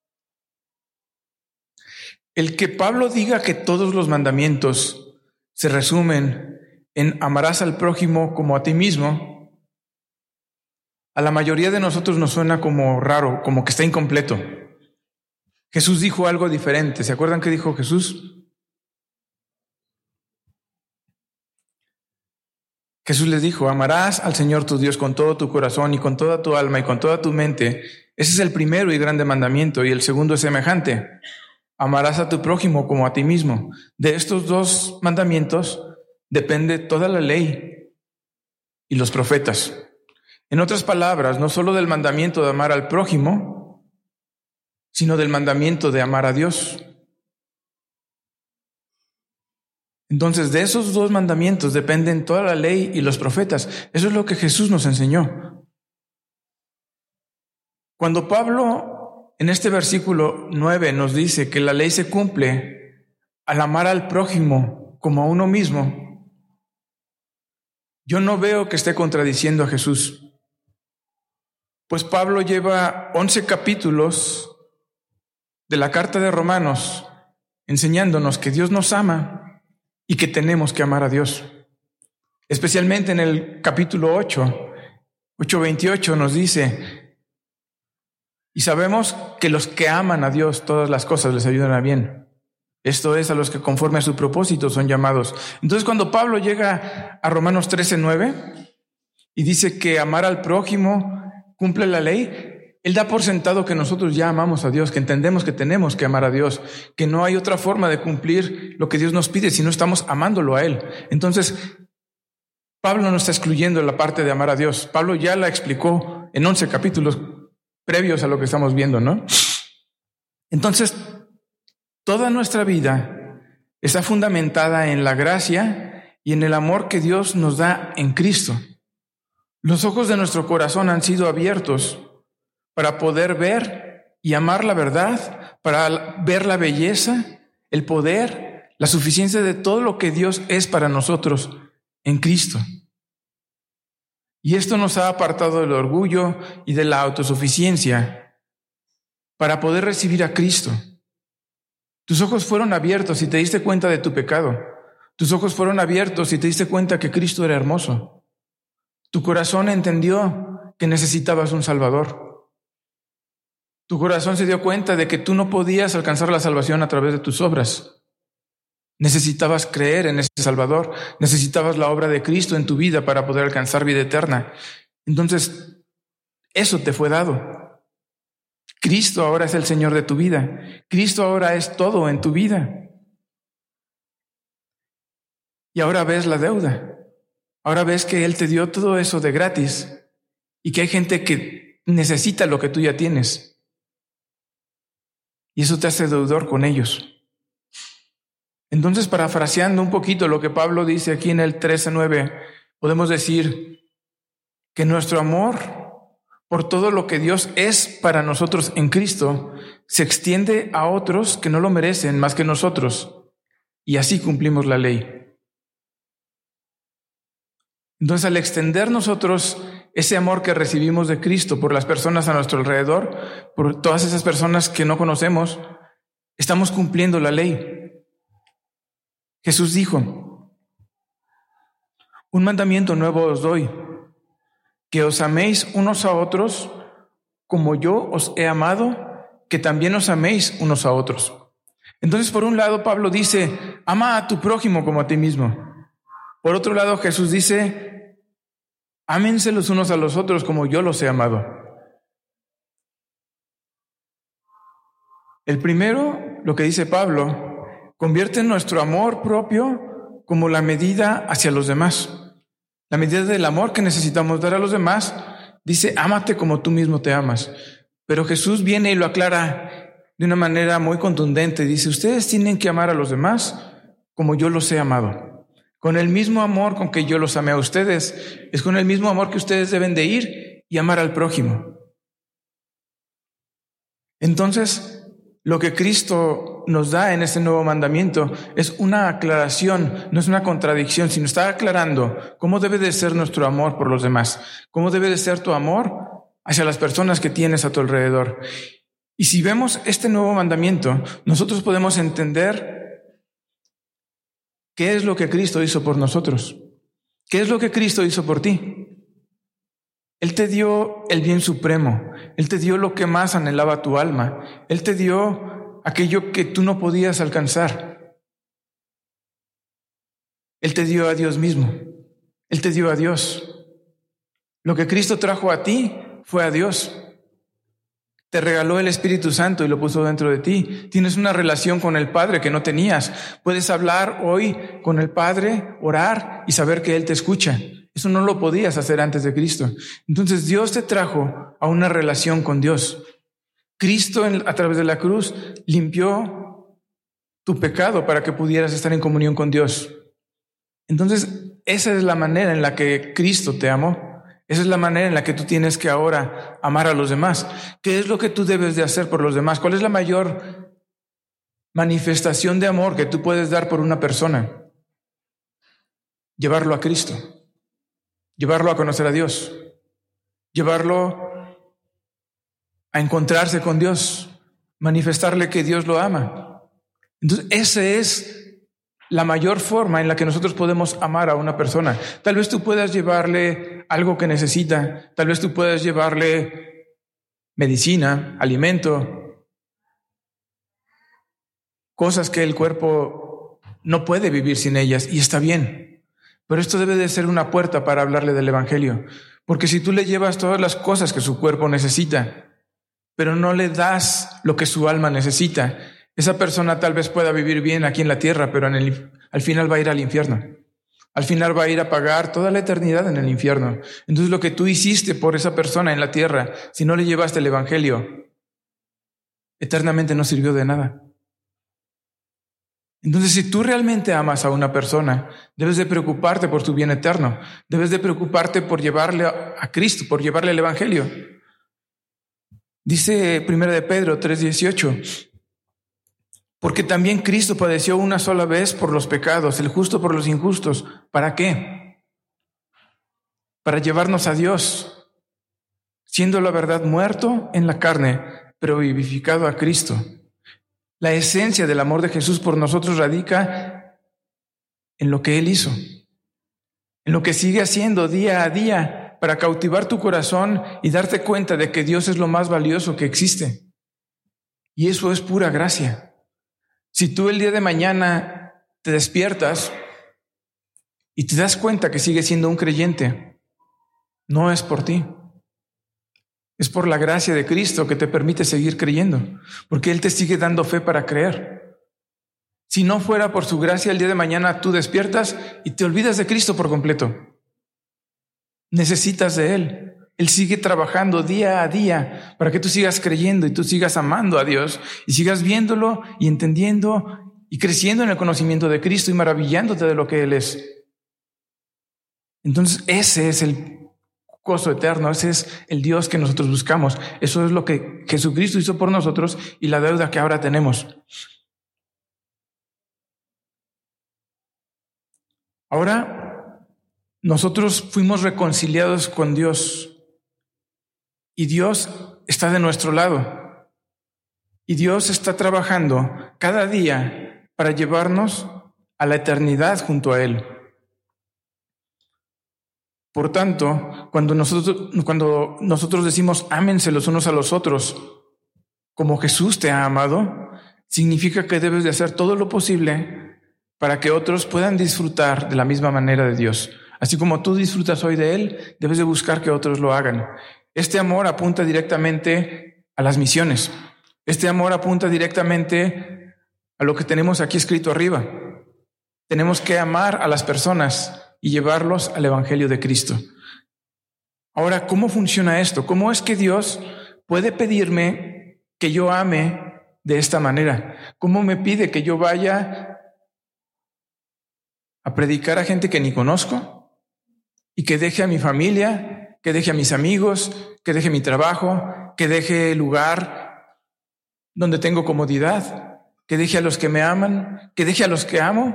El que Pablo diga que todos los mandamientos se resumen en amarás al prójimo como a ti mismo, a la mayoría de nosotros nos suena como raro, como que está incompleto. Jesús dijo algo diferente. ¿Se acuerdan qué dijo Jesús? Jesús les dijo: amarás al Señor tu Dios con todo tu corazón y con toda tu alma y con toda tu mente. Ese es el primero y grande mandamiento, y el segundo es semejante: amarás a tu prójimo como a ti mismo. De estos dos mandamientos depende toda la ley y los profetas. En otras palabras, no solo del mandamiento de amar al prójimo, sino del mandamiento de amar a Dios. Entonces, de esos dos mandamientos dependen toda la ley y los profetas. Eso es lo que Jesús nos enseñó. Cuando Pablo, en este versículo 9, nos dice que la ley se cumple al amar al prójimo como a uno mismo, yo no veo que esté contradiciendo a Jesús. Pues Pablo lleva 11 capítulos de la carta de Romanos enseñándonos que Dios nos ama y que tenemos que amar a Dios. Especialmente en el capítulo 8:28 nos dice: y sabemos que los que aman a Dios, todas las cosas les ayudan a bien. Esto es, a los que conforme a su propósito son llamados. Entonces, cuando Pablo llega a Romanos 13:9 y dice que amar al prójimo cumple la ley, él da por sentado que nosotros ya amamos a Dios, que entendemos que tenemos que amar a Dios, que no hay otra forma de cumplir lo que Dios nos pide si no estamos amándolo a Él. Entonces, Pablo no está excluyendo la parte de amar a Dios. Pablo ya la explicó en 11 capítulos previos a lo que estamos viendo, ¿no? Entonces, toda nuestra vida está fundamentada en la gracia y en el amor que Dios nos da en Cristo. Los ojos de nuestro corazón han sido abiertos para poder ver y amar la verdad, para ver la belleza, el poder, la suficiencia de todo lo que Dios es para nosotros en Cristo. Y esto nos ha apartado del orgullo y de la autosuficiencia para poder recibir a Cristo. Tus ojos fueron abiertos y te diste cuenta de tu pecado. Tus ojos fueron abiertos y te diste cuenta que Cristo era hermoso. Tu corazón entendió que necesitabas un Salvador. Tu corazón se dio cuenta de que tú no podías alcanzar la salvación a través de tus obras. Necesitabas creer en ese Salvador. Necesitabas la obra de Cristo en tu vida para poder alcanzar vida eterna. Entonces, eso te fue dado. Cristo ahora es el Señor de tu vida. Cristo ahora es todo en tu vida. Y ahora ves la deuda. Ahora ves que Él te dio todo eso de gratis y que hay gente que necesita lo que tú ya tienes. Y eso te hace deudor con ellos. Entonces, parafraseando un poquito lo que Pablo dice aquí en el 13:9, podemos decir que nuestro amor por todo lo que Dios es para nosotros en Cristo se extiende a otros que no lo merecen más que nosotros, y así cumplimos la ley. Entonces, al extender nosotros ese amor que recibimos de Cristo por las personas a nuestro alrededor, por todas esas personas que no conocemos, estamos cumpliendo la ley. Jesús dijo: un mandamiento nuevo os doy, que os améis unos a otros como yo os he amado, que también os améis unos a otros. Entonces, por un lado, Pablo dice: ama a tu prójimo como a ti mismo. Por otro lado, Jesús dice: ámense los unos a los otros como yo los he amado. El primero, lo que dice Pablo, convierte nuestro amor propio como la medida hacia los demás. La medida del amor que necesitamos dar a los demás, dice: ámate como tú mismo te amas. Pero Jesús viene y lo aclara de una manera muy contundente. Dice: ustedes tienen que amar a los demás como yo los he amado. Con el mismo amor con que yo los amé a ustedes, es con el mismo amor que ustedes deben de ir y amar al prójimo. Entonces, lo que Cristo nos da en este nuevo mandamiento es una aclaración, no es una contradicción, sino está aclarando cómo debe de ser nuestro amor por los demás, cómo debe de ser tu amor hacia las personas que tienes a tu alrededor. Y si vemos este nuevo mandamiento, nosotros podemos entender qué es lo que Cristo hizo por nosotros, qué es lo que Cristo hizo por ti. Él te dio el bien supremo. Él te dio lo que más anhelaba tu alma. Él te dio aquello que tú no podías alcanzar. Él te dio a Dios mismo. Él te dio a Dios. Lo que Cristo trajo a ti fue a Dios. Te regaló el Espíritu Santo y lo puso dentro de ti. Tienes una relación con el Padre que no tenías. Puedes hablar hoy con el Padre, orar y saber que Él te escucha. Eso no lo podías hacer antes de Cristo. Entonces Dios te trajo a una relación con Dios. Cristo a través de la cruz limpió tu pecado para que pudieras estar en comunión con Dios. Entonces esa es la manera en la que Cristo te amó. Esa es la manera en la que tú tienes que ahora amar a los demás. ¿Qué es lo que tú debes de hacer por los demás? ¿Cuál es la mayor manifestación de amor que tú puedes dar por una persona? Llevarlo a Cristo. Llevarlo a conocer a Dios, llevarlo a encontrarse con Dios, manifestarle que Dios lo ama. Entonces, esa es la mayor forma en la que nosotros podemos amar a una persona. Tal vez tú puedas llevarle algo que necesita, tal vez tú puedas llevarle medicina, alimento, cosas que el cuerpo no puede vivir sin ellas, y está bien. Pero esto debe de ser una puerta para hablarle del Evangelio. Porque si tú le llevas todas las cosas que su cuerpo necesita, pero no le das lo que su alma necesita, esa persona tal vez pueda vivir bien aquí en la tierra, pero al final va a ir al infierno. Al final va a ir a pagar toda la eternidad en el infierno. Entonces lo que tú hiciste por esa persona en la tierra, si no le llevaste el Evangelio, eternamente no sirvió de nada. Entonces, si tú realmente amas a una persona, debes de preocuparte por su bien eterno. Debes de preocuparte por llevarle a Cristo, por llevarle el Evangelio. Dice 1 de Pedro 3:18, porque también Cristo padeció una sola vez por los pecados, el justo por los injustos. ¿Para qué? para llevarnos a Dios, siendo la verdad muerto en la carne, pero vivificado a Cristo. La esencia del amor de Jesús por nosotros radica en lo que Él hizo, en lo que sigue haciendo día a día para cautivar tu corazón y darte cuenta de que Dios es lo más valioso que existe. Y eso es pura gracia. Si tú el día de mañana te despiertas y te das cuenta que sigues siendo un creyente, no es por ti. Es por la gracia de Cristo que te permite seguir creyendo, porque Él te sigue dando fe para creer. Si no fuera por su gracia, el día de mañana tú despiertas y te olvidas de Cristo por completo. Necesitas de Él. Él sigue trabajando día a día para que tú sigas creyendo y tú sigas amando a Dios y sigas viéndolo y entendiendo y creciendo en el conocimiento de Cristo y maravillándote de lo que Él es. Entonces ese es el gozo eterno, ese es el Dios que nosotros buscamos. Eso es lo que Jesucristo hizo por nosotros y la deuda que ahora tenemos. Ahora nosotros fuimos reconciliados con Dios y Dios está de nuestro lado y Dios está trabajando cada día para llevarnos a la eternidad junto a Él. Por tanto, cuando nosotros decimos ámense los unos a los otros, como Jesús te ha amado, significa que debes de hacer todo lo posible para que otros puedan disfrutar de la misma manera de Dios. Así como tú disfrutas hoy de Él, debes de buscar que otros lo hagan. Este amor apunta directamente a las misiones. Este amor apunta directamente a lo que tenemos aquí escrito arriba. Tenemos que amar a las personas y llevarlos al Evangelio de Cristo. Ahora, ¿cómo funciona esto? ¿Cómo es que Dios puede pedirme que yo ame de esta manera? ¿Cómo me pide que yo vaya a predicar a gente que ni conozco y que deje a mi familia, que deje a mis amigos, que deje mi trabajo, que deje el lugar donde tengo comodidad, que deje a los que me aman, que deje a los que amo,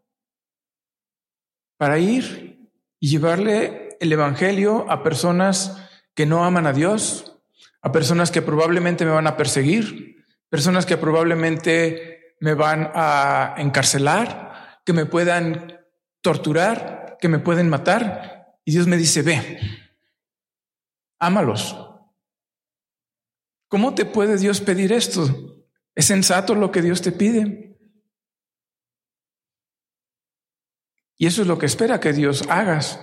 para ir y llevarle el Evangelio a personas que no aman a Dios, a personas que probablemente me van a perseguir, personas que probablemente me van a encarcelar, que me puedan torturar, que me pueden matar. Y Dios me dice, ve, ámalos. ¿Cómo te puede Dios pedir esto? ¿Es sensato lo que Dios te pide? Y eso es lo que espera que Dios hagas.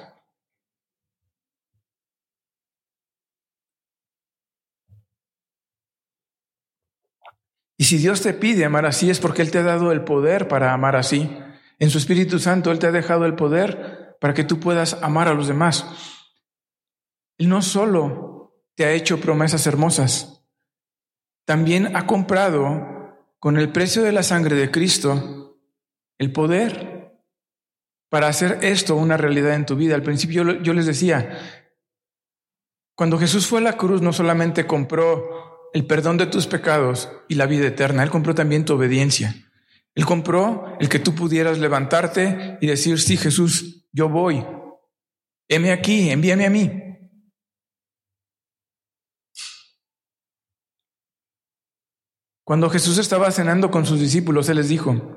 Y si Dios te pide amar así es porque Él te ha dado el poder para amar así. En su Espíritu Santo Él te ha dejado el poder para que tú puedas amar a los demás. Él no solo te ha hecho promesas hermosas, también ha comprado con el precio de la sangre de Cristo el poder para hacer esto una realidad en tu vida. Al principio yo les decía, cuando Jesús fue a la cruz no solamente compró el perdón de tus pecados y la vida eterna, Él compró también tu obediencia. Él compró el que tú pudieras levantarte y decir, sí, Jesús, yo voy. Heme aquí, envíame a mí. Cuando Jesús estaba cenando con sus discípulos, Él les dijo,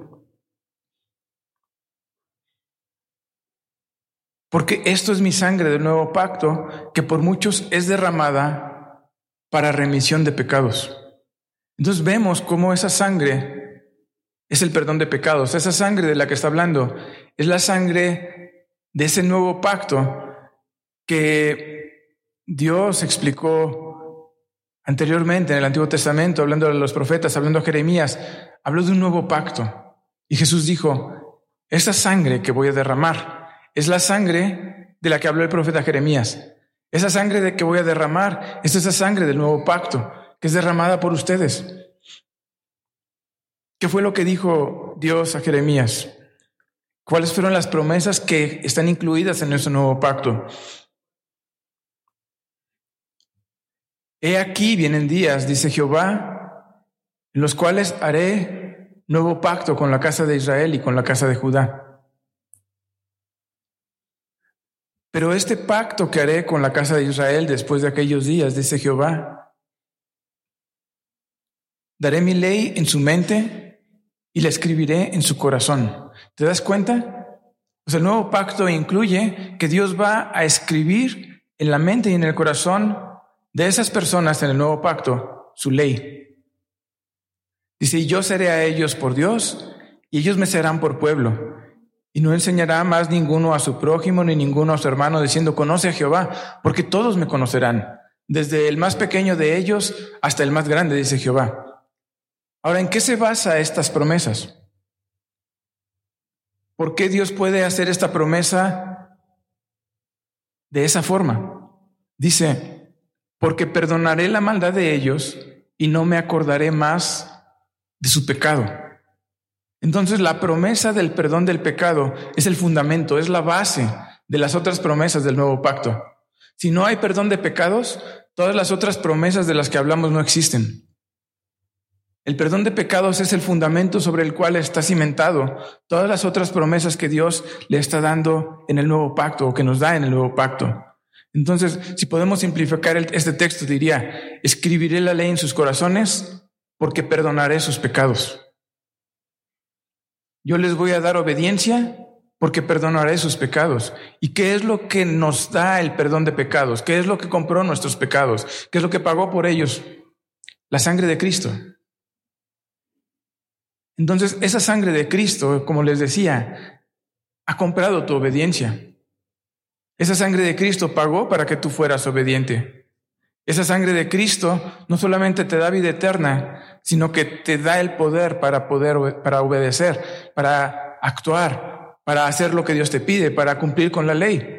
porque esto es mi sangre del nuevo pacto, que por muchos es derramada para remisión de pecados. Entonces vemos cómo esa sangre es el perdón de pecados. Esa sangre de la que está hablando es la sangre de ese nuevo pacto que Dios explicó anteriormente en el Antiguo Testamento, hablando de los profetas, hablando a Jeremías, habló de un nuevo pacto. Y Jesús dijo, esa sangre que voy a derramar es la sangre de la que habló el profeta Jeremías. Esa sangre de que voy a derramar es esa sangre del nuevo pacto que es derramada por ustedes. ¿Qué fue lo que dijo Dios a Jeremías? ¿Cuáles fueron las promesas que están incluidas en ese nuevo pacto? He aquí vienen días, dice Jehová, en los cuales haré nuevo pacto con la casa de Israel y con la casa de Judá. Pero este pacto que haré con la casa de Israel después de aquellos días, dice Jehová, daré mi ley en su mente y la escribiré en su corazón. ¿Te das cuenta? Pues el nuevo pacto incluye que Dios va a escribir en la mente y en el corazón de esas personas en el nuevo pacto su ley. Dice, y yo seré a ellos por Dios y ellos me serán por pueblo. Y no enseñará más ninguno a su prójimo ni ninguno a su hermano diciendo, conoce a Jehová, porque todos me conocerán, desde el más pequeño de ellos hasta el más grande, dice Jehová. Ahora, ¿en qué se basa estas promesas? ¿Por qué Dios puede hacer esta promesa de esa forma? Dice, porque perdonaré la maldad de ellos y no me acordaré más de su pecado. Entonces, la promesa del perdón del pecado es el fundamento, es la base de las otras promesas del nuevo pacto. Si no hay perdón de pecados, todas las otras promesas de las que hablamos no existen. El perdón de pecados es el fundamento sobre el cual está cimentado todas las otras promesas que Dios le está dando en el nuevo pacto o que nos da en el nuevo pacto. Entonces, si podemos simplificar este texto, diría, escribiré la ley en sus corazones porque perdonaré sus pecados. Yo les voy a dar obediencia porque perdonaré sus pecados. ¿Y qué es lo que nos da el perdón de pecados? ¿Qué es lo que compró nuestros pecados? ¿Qué es lo que pagó por ellos? La sangre de Cristo. Entonces, esa sangre de Cristo, como les decía, ha comprado tu obediencia. Esa sangre de Cristo pagó para que tú fueras obediente. Esa sangre de Cristo no solamente te da vida eterna, sino que te da el poder para obedecer, para actuar, para hacer lo que Dios te pide, para cumplir con la ley.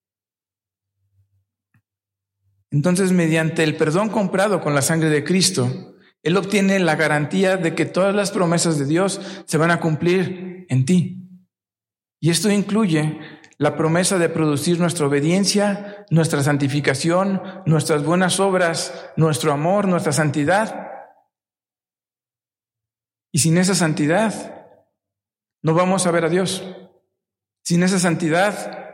Entonces, mediante el perdón comprado con la sangre de Cristo, Él obtiene la garantía de que todas las promesas de Dios se van a cumplir en ti. Y esto incluye la promesa de producir nuestra obediencia, nuestra santificación, nuestras buenas obras, nuestro amor, nuestra santidad. Y sin esa santidad, no vamos a ver a Dios. Sin esa santidad,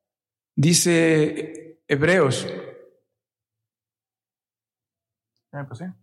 dice Hebreos. ¿Ya me pasé?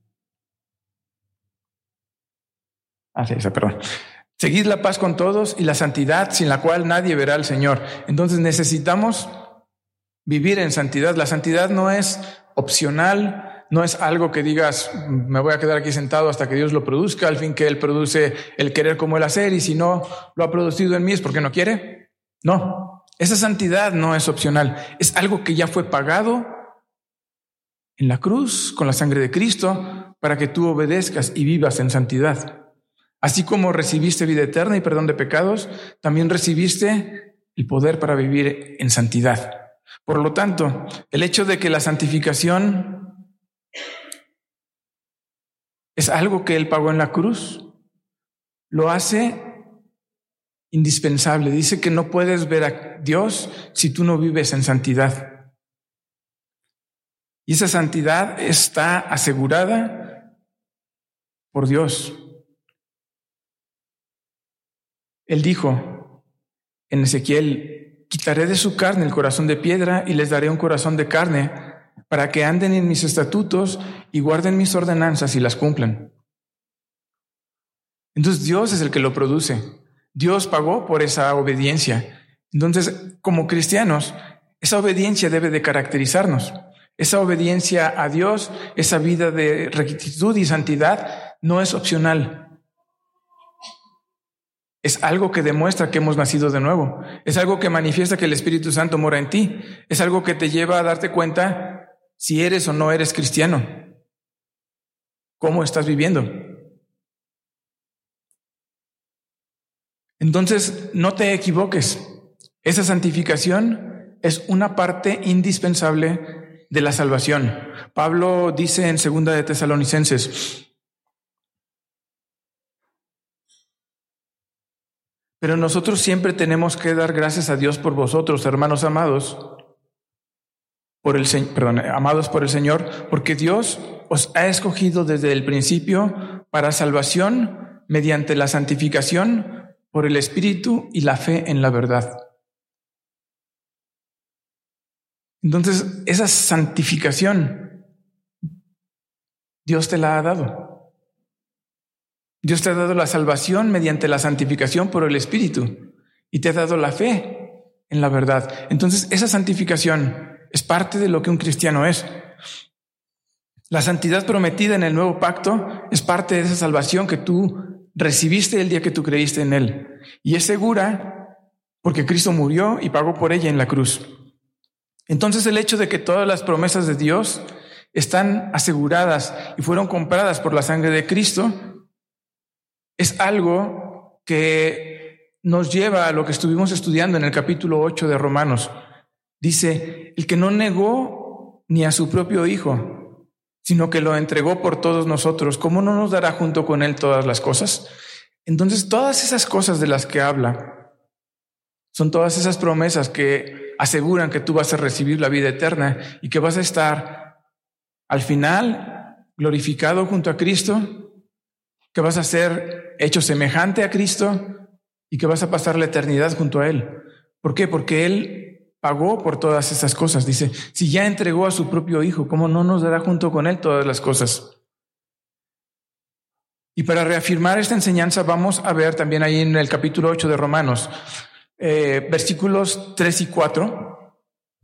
Sí, perdón. Seguid la paz con todos y la santidad sin la cual nadie verá al Señor. Entonces necesitamos vivir en santidad. La santidad no es opcional, no es algo que digas, me voy a quedar aquí sentado hasta que Dios lo produzca, al fin que Él produce el querer como el hacer, y si no lo ha producido en mí es porque no quiere. No, esa santidad no es opcional, es algo que ya fue pagado en la cruz con la sangre de Cristo para que tú obedezcas y vivas en santidad. Así como recibiste vida eterna y perdón de pecados, también recibiste el poder para vivir en santidad. Por lo tanto, el hecho de que la santificación es algo que Él pagó en la cruz, lo hace indispensable. Dice que no puedes ver a Dios si tú no vives en santidad. Y esa santidad está asegurada por Dios. Él dijo en Ezequiel, quitaré de su carne el corazón de piedra y les daré un corazón de carne para que anden en mis estatutos y guarden mis ordenanzas y las cumplan. Entonces Dios es el que lo produce. Dios pagó por esa obediencia. Entonces, como cristianos, esa obediencia debe de caracterizarnos. Esa obediencia a Dios, esa vida de rectitud y santidad, no es opcional. Es algo que demuestra que hemos nacido de nuevo. Es algo que manifiesta que el Espíritu Santo mora en ti. Es algo que te lleva a darte cuenta si eres o no eres cristiano. ¿Cómo estás viviendo? Entonces, no te equivoques. Esa santificación es una parte indispensable de la salvación. Pablo dice en 2 de Tesalonicenses, pero nosotros siempre tenemos que dar gracias a Dios por vosotros, hermanos amados, amados por el Señor, porque Dios os ha escogido desde el principio para salvación mediante la santificación por el Espíritu y la fe en la verdad. Entonces, esa santificación, Dios te la ha dado. Dios te ha dado la salvación mediante la santificación por el Espíritu y te ha dado la fe en la verdad. Entonces, esa santificación es parte de lo que un cristiano es. La santidad prometida en el nuevo pacto es parte de esa salvación que tú recibiste el día que tú creíste en Él. Y es segura porque Cristo murió y pagó por ella en la cruz. Entonces, el hecho de que todas las promesas de Dios están aseguradas y fueron compradas por la sangre de Cristo es algo que nos lleva a lo que estuvimos estudiando en el capítulo 8 de Romanos. Dice, el que no negó ni a su propio Hijo, sino que lo entregó por todos nosotros, ¿cómo no nos dará junto con Él todas las cosas? Entonces, todas esas cosas de las que habla son todas esas promesas que aseguran que tú vas a recibir la vida eterna y que vas a estar al final glorificado junto a Cristo, que vas a ser hecho semejante a Cristo y que vas a pasar la eternidad junto a Él. ¿Por qué? Porque Él pagó por todas esas cosas. Dice, si ya entregó a su propio Hijo, ¿cómo no nos dará junto con Él todas las cosas? Y para reafirmar esta enseñanza vamos a ver también ahí en el capítulo 8 de Romanos, versículos 3 y 4.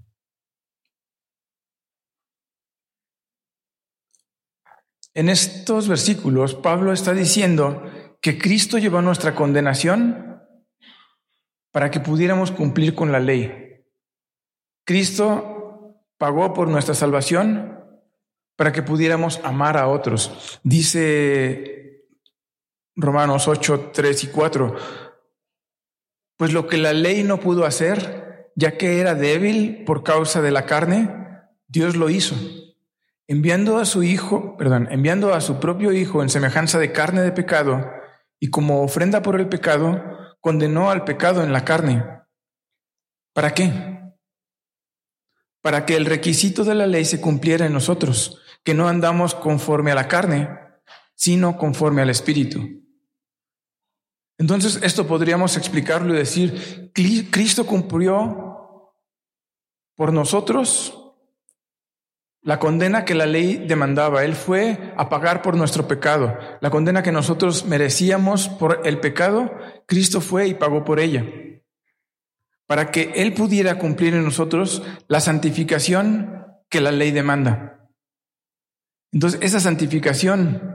En estos versículos, Pablo está diciendo que Cristo llevó nuestra condenación para que pudiéramos cumplir con la ley. Cristo pagó por nuestra salvación para que pudiéramos amar a otros. Dice Romanos 8, 3 y 4. Pues lo que la ley no pudo hacer, ya que era débil por causa de la carne, Dios lo hizo, enviando a su propio Hijo en semejanza de carne de pecado, y como ofrenda por el pecado, condenó al pecado en la carne. ¿Para qué? Para que el requisito de la ley se cumpliera en nosotros, que no andamos conforme a la carne, sino conforme al Espíritu. Entonces, esto podríamos explicarlo y decir, Cristo cumplió por nosotros la condena que la ley demandaba. Él fue a pagar por nuestro pecado. La condena que nosotros merecíamos por el pecado, Cristo fue y pagó por ella, para que Él pudiera cumplir en nosotros la santificación que la ley demanda. Entonces, esa santificación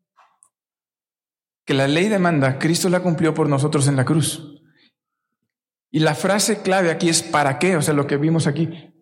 que la ley demanda, Cristo la cumplió por nosotros en la cruz. Y la frase clave aquí es ¿para qué? O sea, lo que vimos aquí.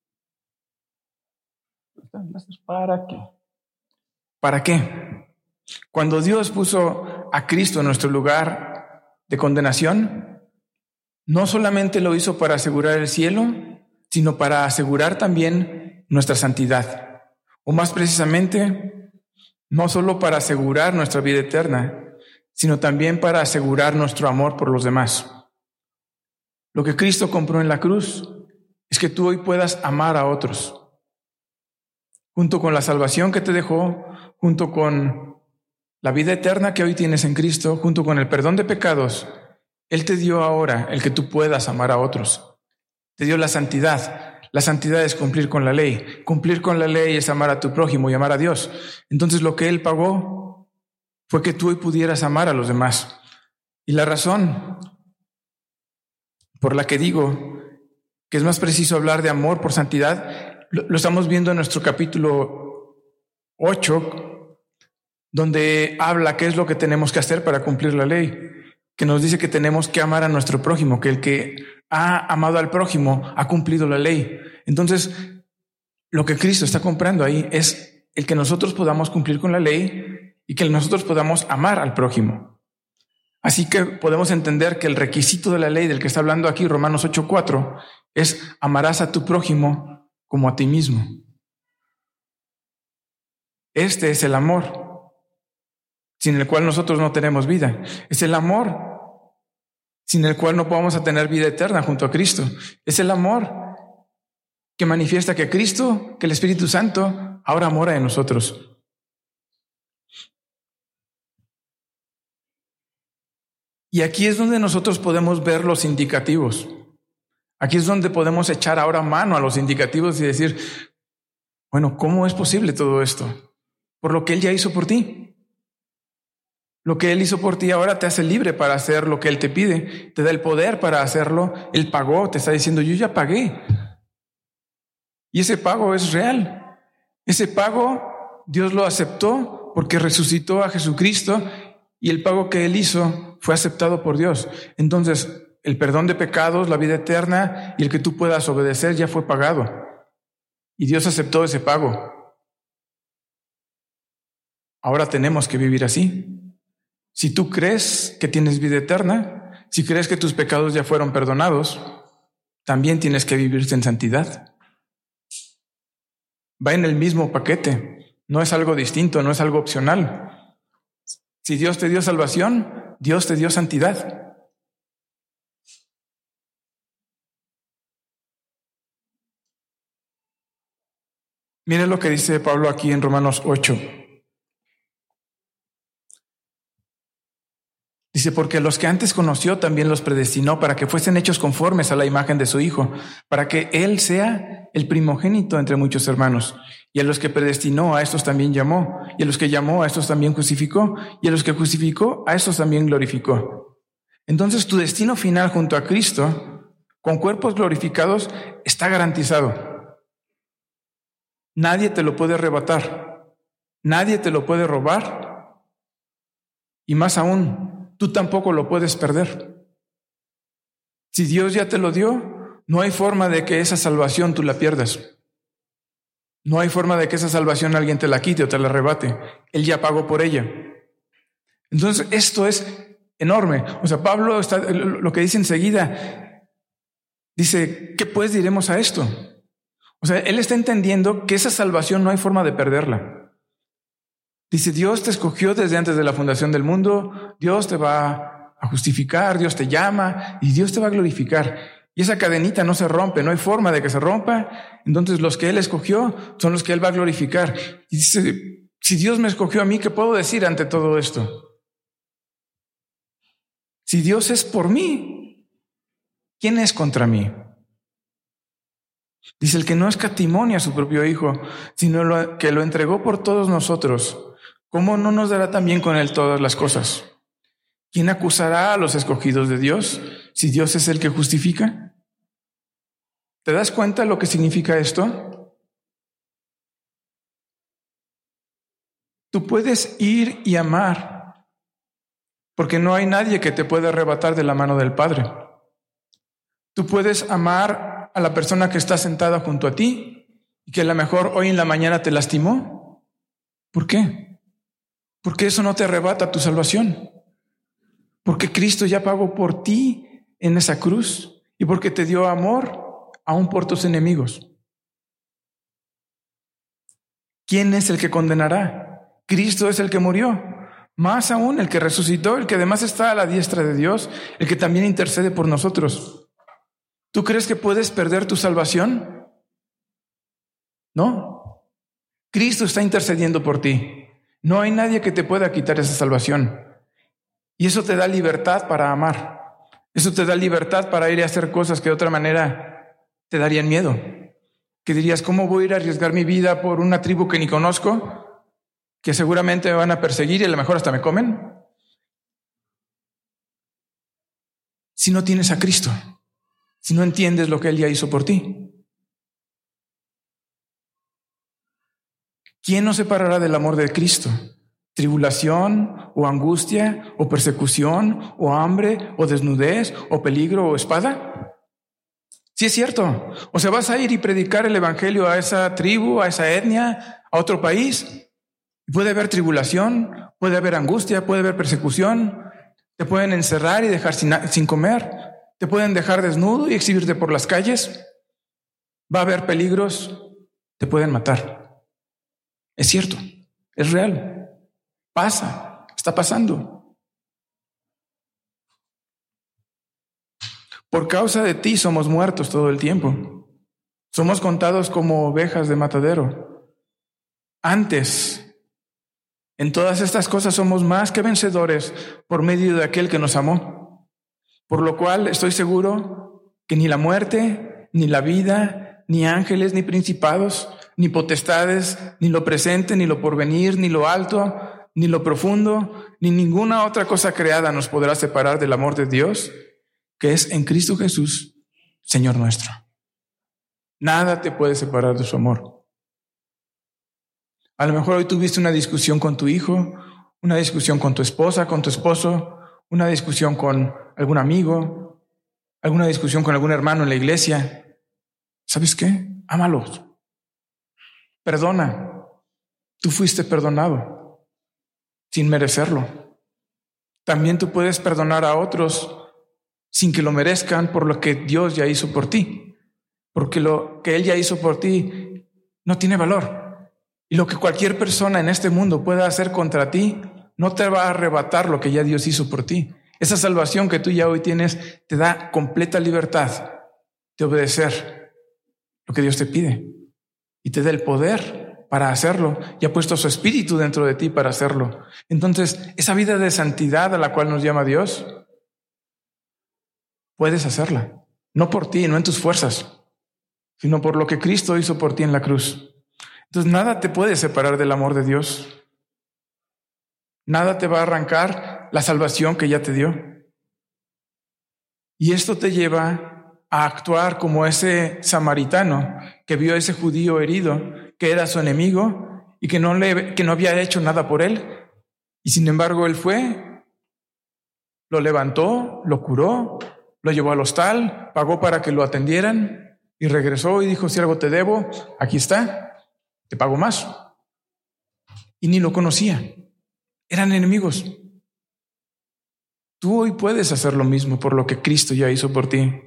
¿Para qué? ¿Para qué? Cuando Dios puso a Cristo en nuestro lugar de condenación, no solamente lo hizo para asegurar el cielo, sino para asegurar también nuestra santidad. O más precisamente, no solo para asegurar nuestra vida eterna, sino también para asegurar nuestro amor por los demás. Lo que Cristo compró en la cruz es que tú hoy puedas amar a otros. Junto con la salvación que te dejó, junto con la vida eterna que hoy tienes en Cristo, junto con el perdón de pecados, Él te dio ahora el que tú puedas amar a otros. Te dio la santidad. La santidad es cumplir con la ley. Cumplir con la ley es amar a tu prójimo y amar a Dios. Entonces lo que Él pagó fue que tú hoy pudieras amar a los demás. Y la razón por la que digo que es más preciso hablar de amor por santidad, lo estamos viendo en nuestro capítulo 8, donde habla qué es lo que tenemos que hacer para cumplir la ley, que nos dice que tenemos que amar a nuestro prójimo, que el que ha amado al prójimo ha cumplido la ley. Entonces, lo que Cristo está comprando ahí es el que nosotros podamos cumplir con la ley y que nosotros podamos amar al prójimo. Así que podemos entender que el requisito de la ley del que está hablando aquí Romanos 8:4 es amarás a tu prójimo como a ti mismo. Este es el amor sin el cual nosotros no tenemos vida. Es el amor sin el cual no vamos a tener vida eterna junto a Cristo. Es el amor que manifiesta que Cristo, que el Espíritu Santo ahora mora en nosotros. Y aquí es donde nosotros podemos ver los indicativos. Aquí es donde podemos echar ahora mano a los indicativos y decir, bueno, ¿cómo es posible todo esto? Por lo que Él ya hizo por ti. Lo que Él hizo por ti ahora te hace libre para hacer lo que Él te pide. Te da el poder para hacerlo. Él pagó, te está diciendo, yo ya pagué. Y ese pago es real. Ese pago Dios lo aceptó porque resucitó a Jesucristo y el pago que Él hizo fue aceptado por Dios. Entonces, el perdón de pecados, la vida eterna y el que tú puedas obedecer ya fue pagado. Y Dios aceptó ese pago. Ahora tenemos que vivir así. Si tú crees que tienes vida eterna, si crees que tus pecados ya fueron perdonados, también tienes que vivirte en santidad. Va en el mismo paquete. No es algo distinto, no es algo opcional. Si Dios te dio salvación, Dios te dio santidad. Mire lo que dice Pablo aquí en Romanos 8. Dice, porque los que antes conoció también los predestinó para que fuesen hechos conformes a la imagen de su Hijo, para que Él sea el primogénito entre muchos hermanos. Y a los que predestinó, a estos también llamó. Y a los que llamó, a estos también justificó. Y a los que justificó, a estos también glorificó. Entonces tu destino final junto a Cristo, con cuerpos glorificados, está garantizado. Nadie te lo puede arrebatar. Nadie te lo puede robar. Y más aún, tú tampoco lo puedes perder. Si Dios ya te lo dio, no hay forma de que esa salvación tú la pierdas. No hay forma de que esa salvación alguien te la quite o te la arrebate. Él ya pagó por ella. Entonces, esto es enorme. O sea, Pablo está, lo que dice enseguida, dice, ¿qué pues diremos a esto? O sea, él está entendiendo que esa salvación no hay forma de perderla. Dice, Dios te escogió desde antes de la fundación del mundo, Dios te va a justificar, Dios te llama y Dios te va a glorificar. Y esa cadenita no se rompe, no hay forma de que se rompa. Entonces los que Él escogió son los que Él va a glorificar. Y dice, si Dios me escogió a mí, ¿qué puedo decir ante todo esto? Si Dios es por mí, ¿quién es contra mí? Dice, el que no escatimó a su propio Hijo, sino que lo entregó por todos nosotros, ¿cómo no nos dará también con Él todas las cosas? ¿Quién acusará a los escogidos de Dios si Dios es el que justifica? ¿Te das cuenta lo que significa esto? Tú puedes ir y amar, porque no hay nadie que te pueda arrebatar de la mano del Padre. Tú puedes amar a la persona que está sentada junto a ti y que a lo mejor hoy en la mañana te lastimó. ¿Por qué? Porque eso no te arrebata tu salvación. Porque Cristo ya pagó por ti en esa cruz y porque te dio amor aún por tus enemigos. ¿Quién es el que condenará? Cristo es el que murió. Más aún el que resucitó, el que además está a la diestra de Dios, el que también intercede por nosotros. ¿Tú crees que puedes perder tu salvación? No. Cristo está intercediendo por ti. No hay nadie que te pueda quitar esa salvación. Y eso te da libertad para amar. Eso te da libertad para ir a hacer cosas que de otra manera te darían miedo. Que dirías, ¿cómo voy a ir a arriesgar mi vida por una tribu que ni conozco? Que seguramente me van a perseguir y a lo mejor hasta me comen. Si no tienes a Cristo. Si no entiendes lo que Él ya hizo por ti. ¿Quién nos separará del amor de Cristo? ¿Tribulación o angustia o persecución o hambre o desnudez o peligro o espada? Sí es cierto. O sea, vas a ir y predicar el evangelio a esa tribu, a esa etnia, a otro país. Puede haber tribulación, puede haber angustia, puede haber persecución. Te pueden encerrar y dejar sin comer. Te pueden dejar desnudo y exhibirte por las calles. Va a haber peligros. Te pueden matar. Es cierto. Es real. Pasa. Está pasando. Por causa de ti somos muertos todo el tiempo. Somos contados como ovejas de matadero. Antes, en todas estas cosas somos más que vencedores por medio de aquel que nos amó. Por lo cual estoy seguro que ni la muerte, ni la vida, ni ángeles, ni principados, ni potestades, ni lo presente, ni lo porvenir, ni lo alto, ni lo profundo, ni ninguna otra cosa creada nos podrá separar del amor de Dios, que es en Cristo Jesús, Señor nuestro. Nada te puede separar de su amor. A lo mejor hoy tuviste una discusión con tu hijo, una discusión con tu esposa, con tu esposo, una discusión con algún amigo, alguna discusión con algún hermano en la iglesia. ¿Sabes qué? Ámalos. Perdona. Tú fuiste perdonado sin merecerlo. También tú puedes perdonar a otros sin que lo merezcan por lo que Dios ya hizo por ti. Porque lo que Él ya hizo por ti no tiene valor. Y lo que cualquier persona en este mundo pueda hacer contra ti no te va a arrebatar lo que ya Dios hizo por ti. Esa salvación que tú ya hoy tienes te da completa libertad de obedecer lo que Dios te pide. Y te da el poder para hacerlo. Y ha puesto su espíritu dentro de ti para hacerlo. Entonces, esa vida de santidad a la cual nos llama Dios, puedes hacerla. No por ti, no en tus fuerzas, sino por lo que Cristo hizo por ti en la cruz. Entonces, nada te puede separar del amor de Dios. Nada te va a arrancar la salvación que ya te dio. Y esto te lleva a actuar como ese samaritano que vio a ese judío herido, que era su enemigo y que no había hecho nada por él. Y sin embargo, él fue, lo levantó, lo curó, lo llevó al hostal, pagó para que lo atendieran y regresó y dijo: si algo te debo, aquí está, te pago más. Y ni lo conocía. Eran enemigos. Tú hoy puedes hacer lo mismo por lo que Cristo ya hizo por ti.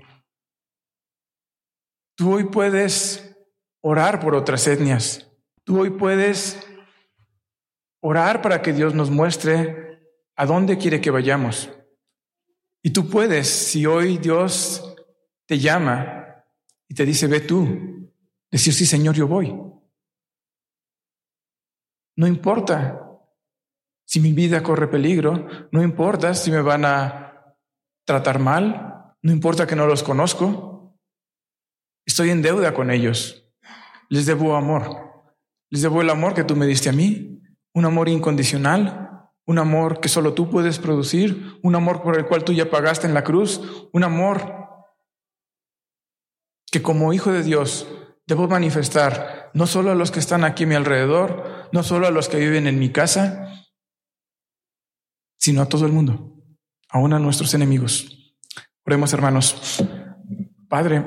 Tú hoy puedes orar por otras etnias. Tú hoy puedes orar para que Dios nos muestre a dónde quiere que vayamos. Y tú puedes, si hoy Dios te llama y te dice: ve tú, decir: sí, Señor, yo voy. No importa si mi vida corre peligro, no importa si me van a tratar mal, no importa que no los conozco. Estoy en deuda con ellos. Les debo amor. Les debo el amor que tú me diste a mí, un amor incondicional, un amor que solo tú puedes producir, un amor por el cual tú ya pagaste en la cruz, un amor que como hijo de Dios debo manifestar no solo a los que están aquí a mi alrededor, no solo a los que viven en mi casa, sino a todo el mundo, aún a nuestros enemigos. Oremos, hermanos. Padre,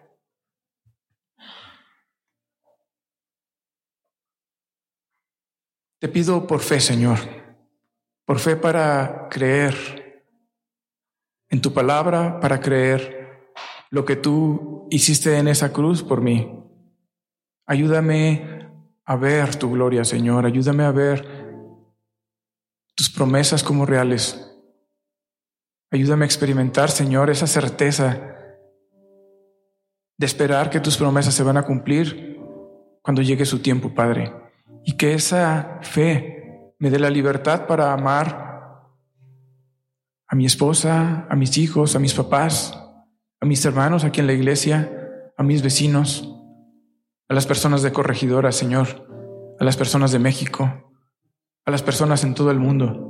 te pido por fe, Señor, por fe para creer en tu palabra, para creer lo que tú hiciste en esa cruz por mí. Ayúdame a ver tu gloria, Señor. Ayúdame a ver tus promesas como reales. Ayúdame a experimentar, Señor, esa certeza de esperar que tus promesas se van a cumplir cuando llegue su tiempo, Padre. Y que esa fe me dé la libertad para amar a mi esposa, a mis hijos, a mis papás, a mis hermanos aquí en la iglesia, a mis vecinos, a las personas de Corregidora, Señor, a las personas de México, a las personas en todo el mundo.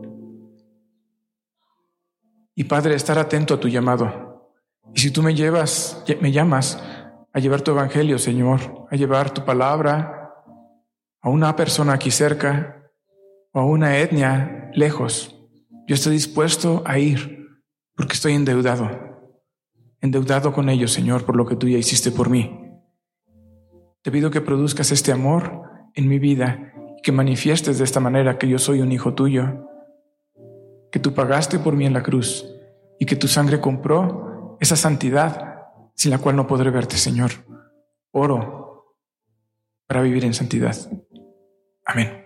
Y Padre, estar atento a tu llamado. Y si tú me llamas a llevar tu evangelio, Señor, a llevar tu palabra a una persona aquí cerca o a una etnia lejos, yo estoy dispuesto a ir porque estoy endeudado con ellos, Señor, por lo que tú ya hiciste por mí. Te pido que produzcas este amor en mi vida, que manifiestes de esta manera que yo soy un hijo tuyo, que tú pagaste por mí en la cruz y que tu sangre compró esa santidad sin la cual no podré verte, Señor. Oro para vivir en santidad. Amén.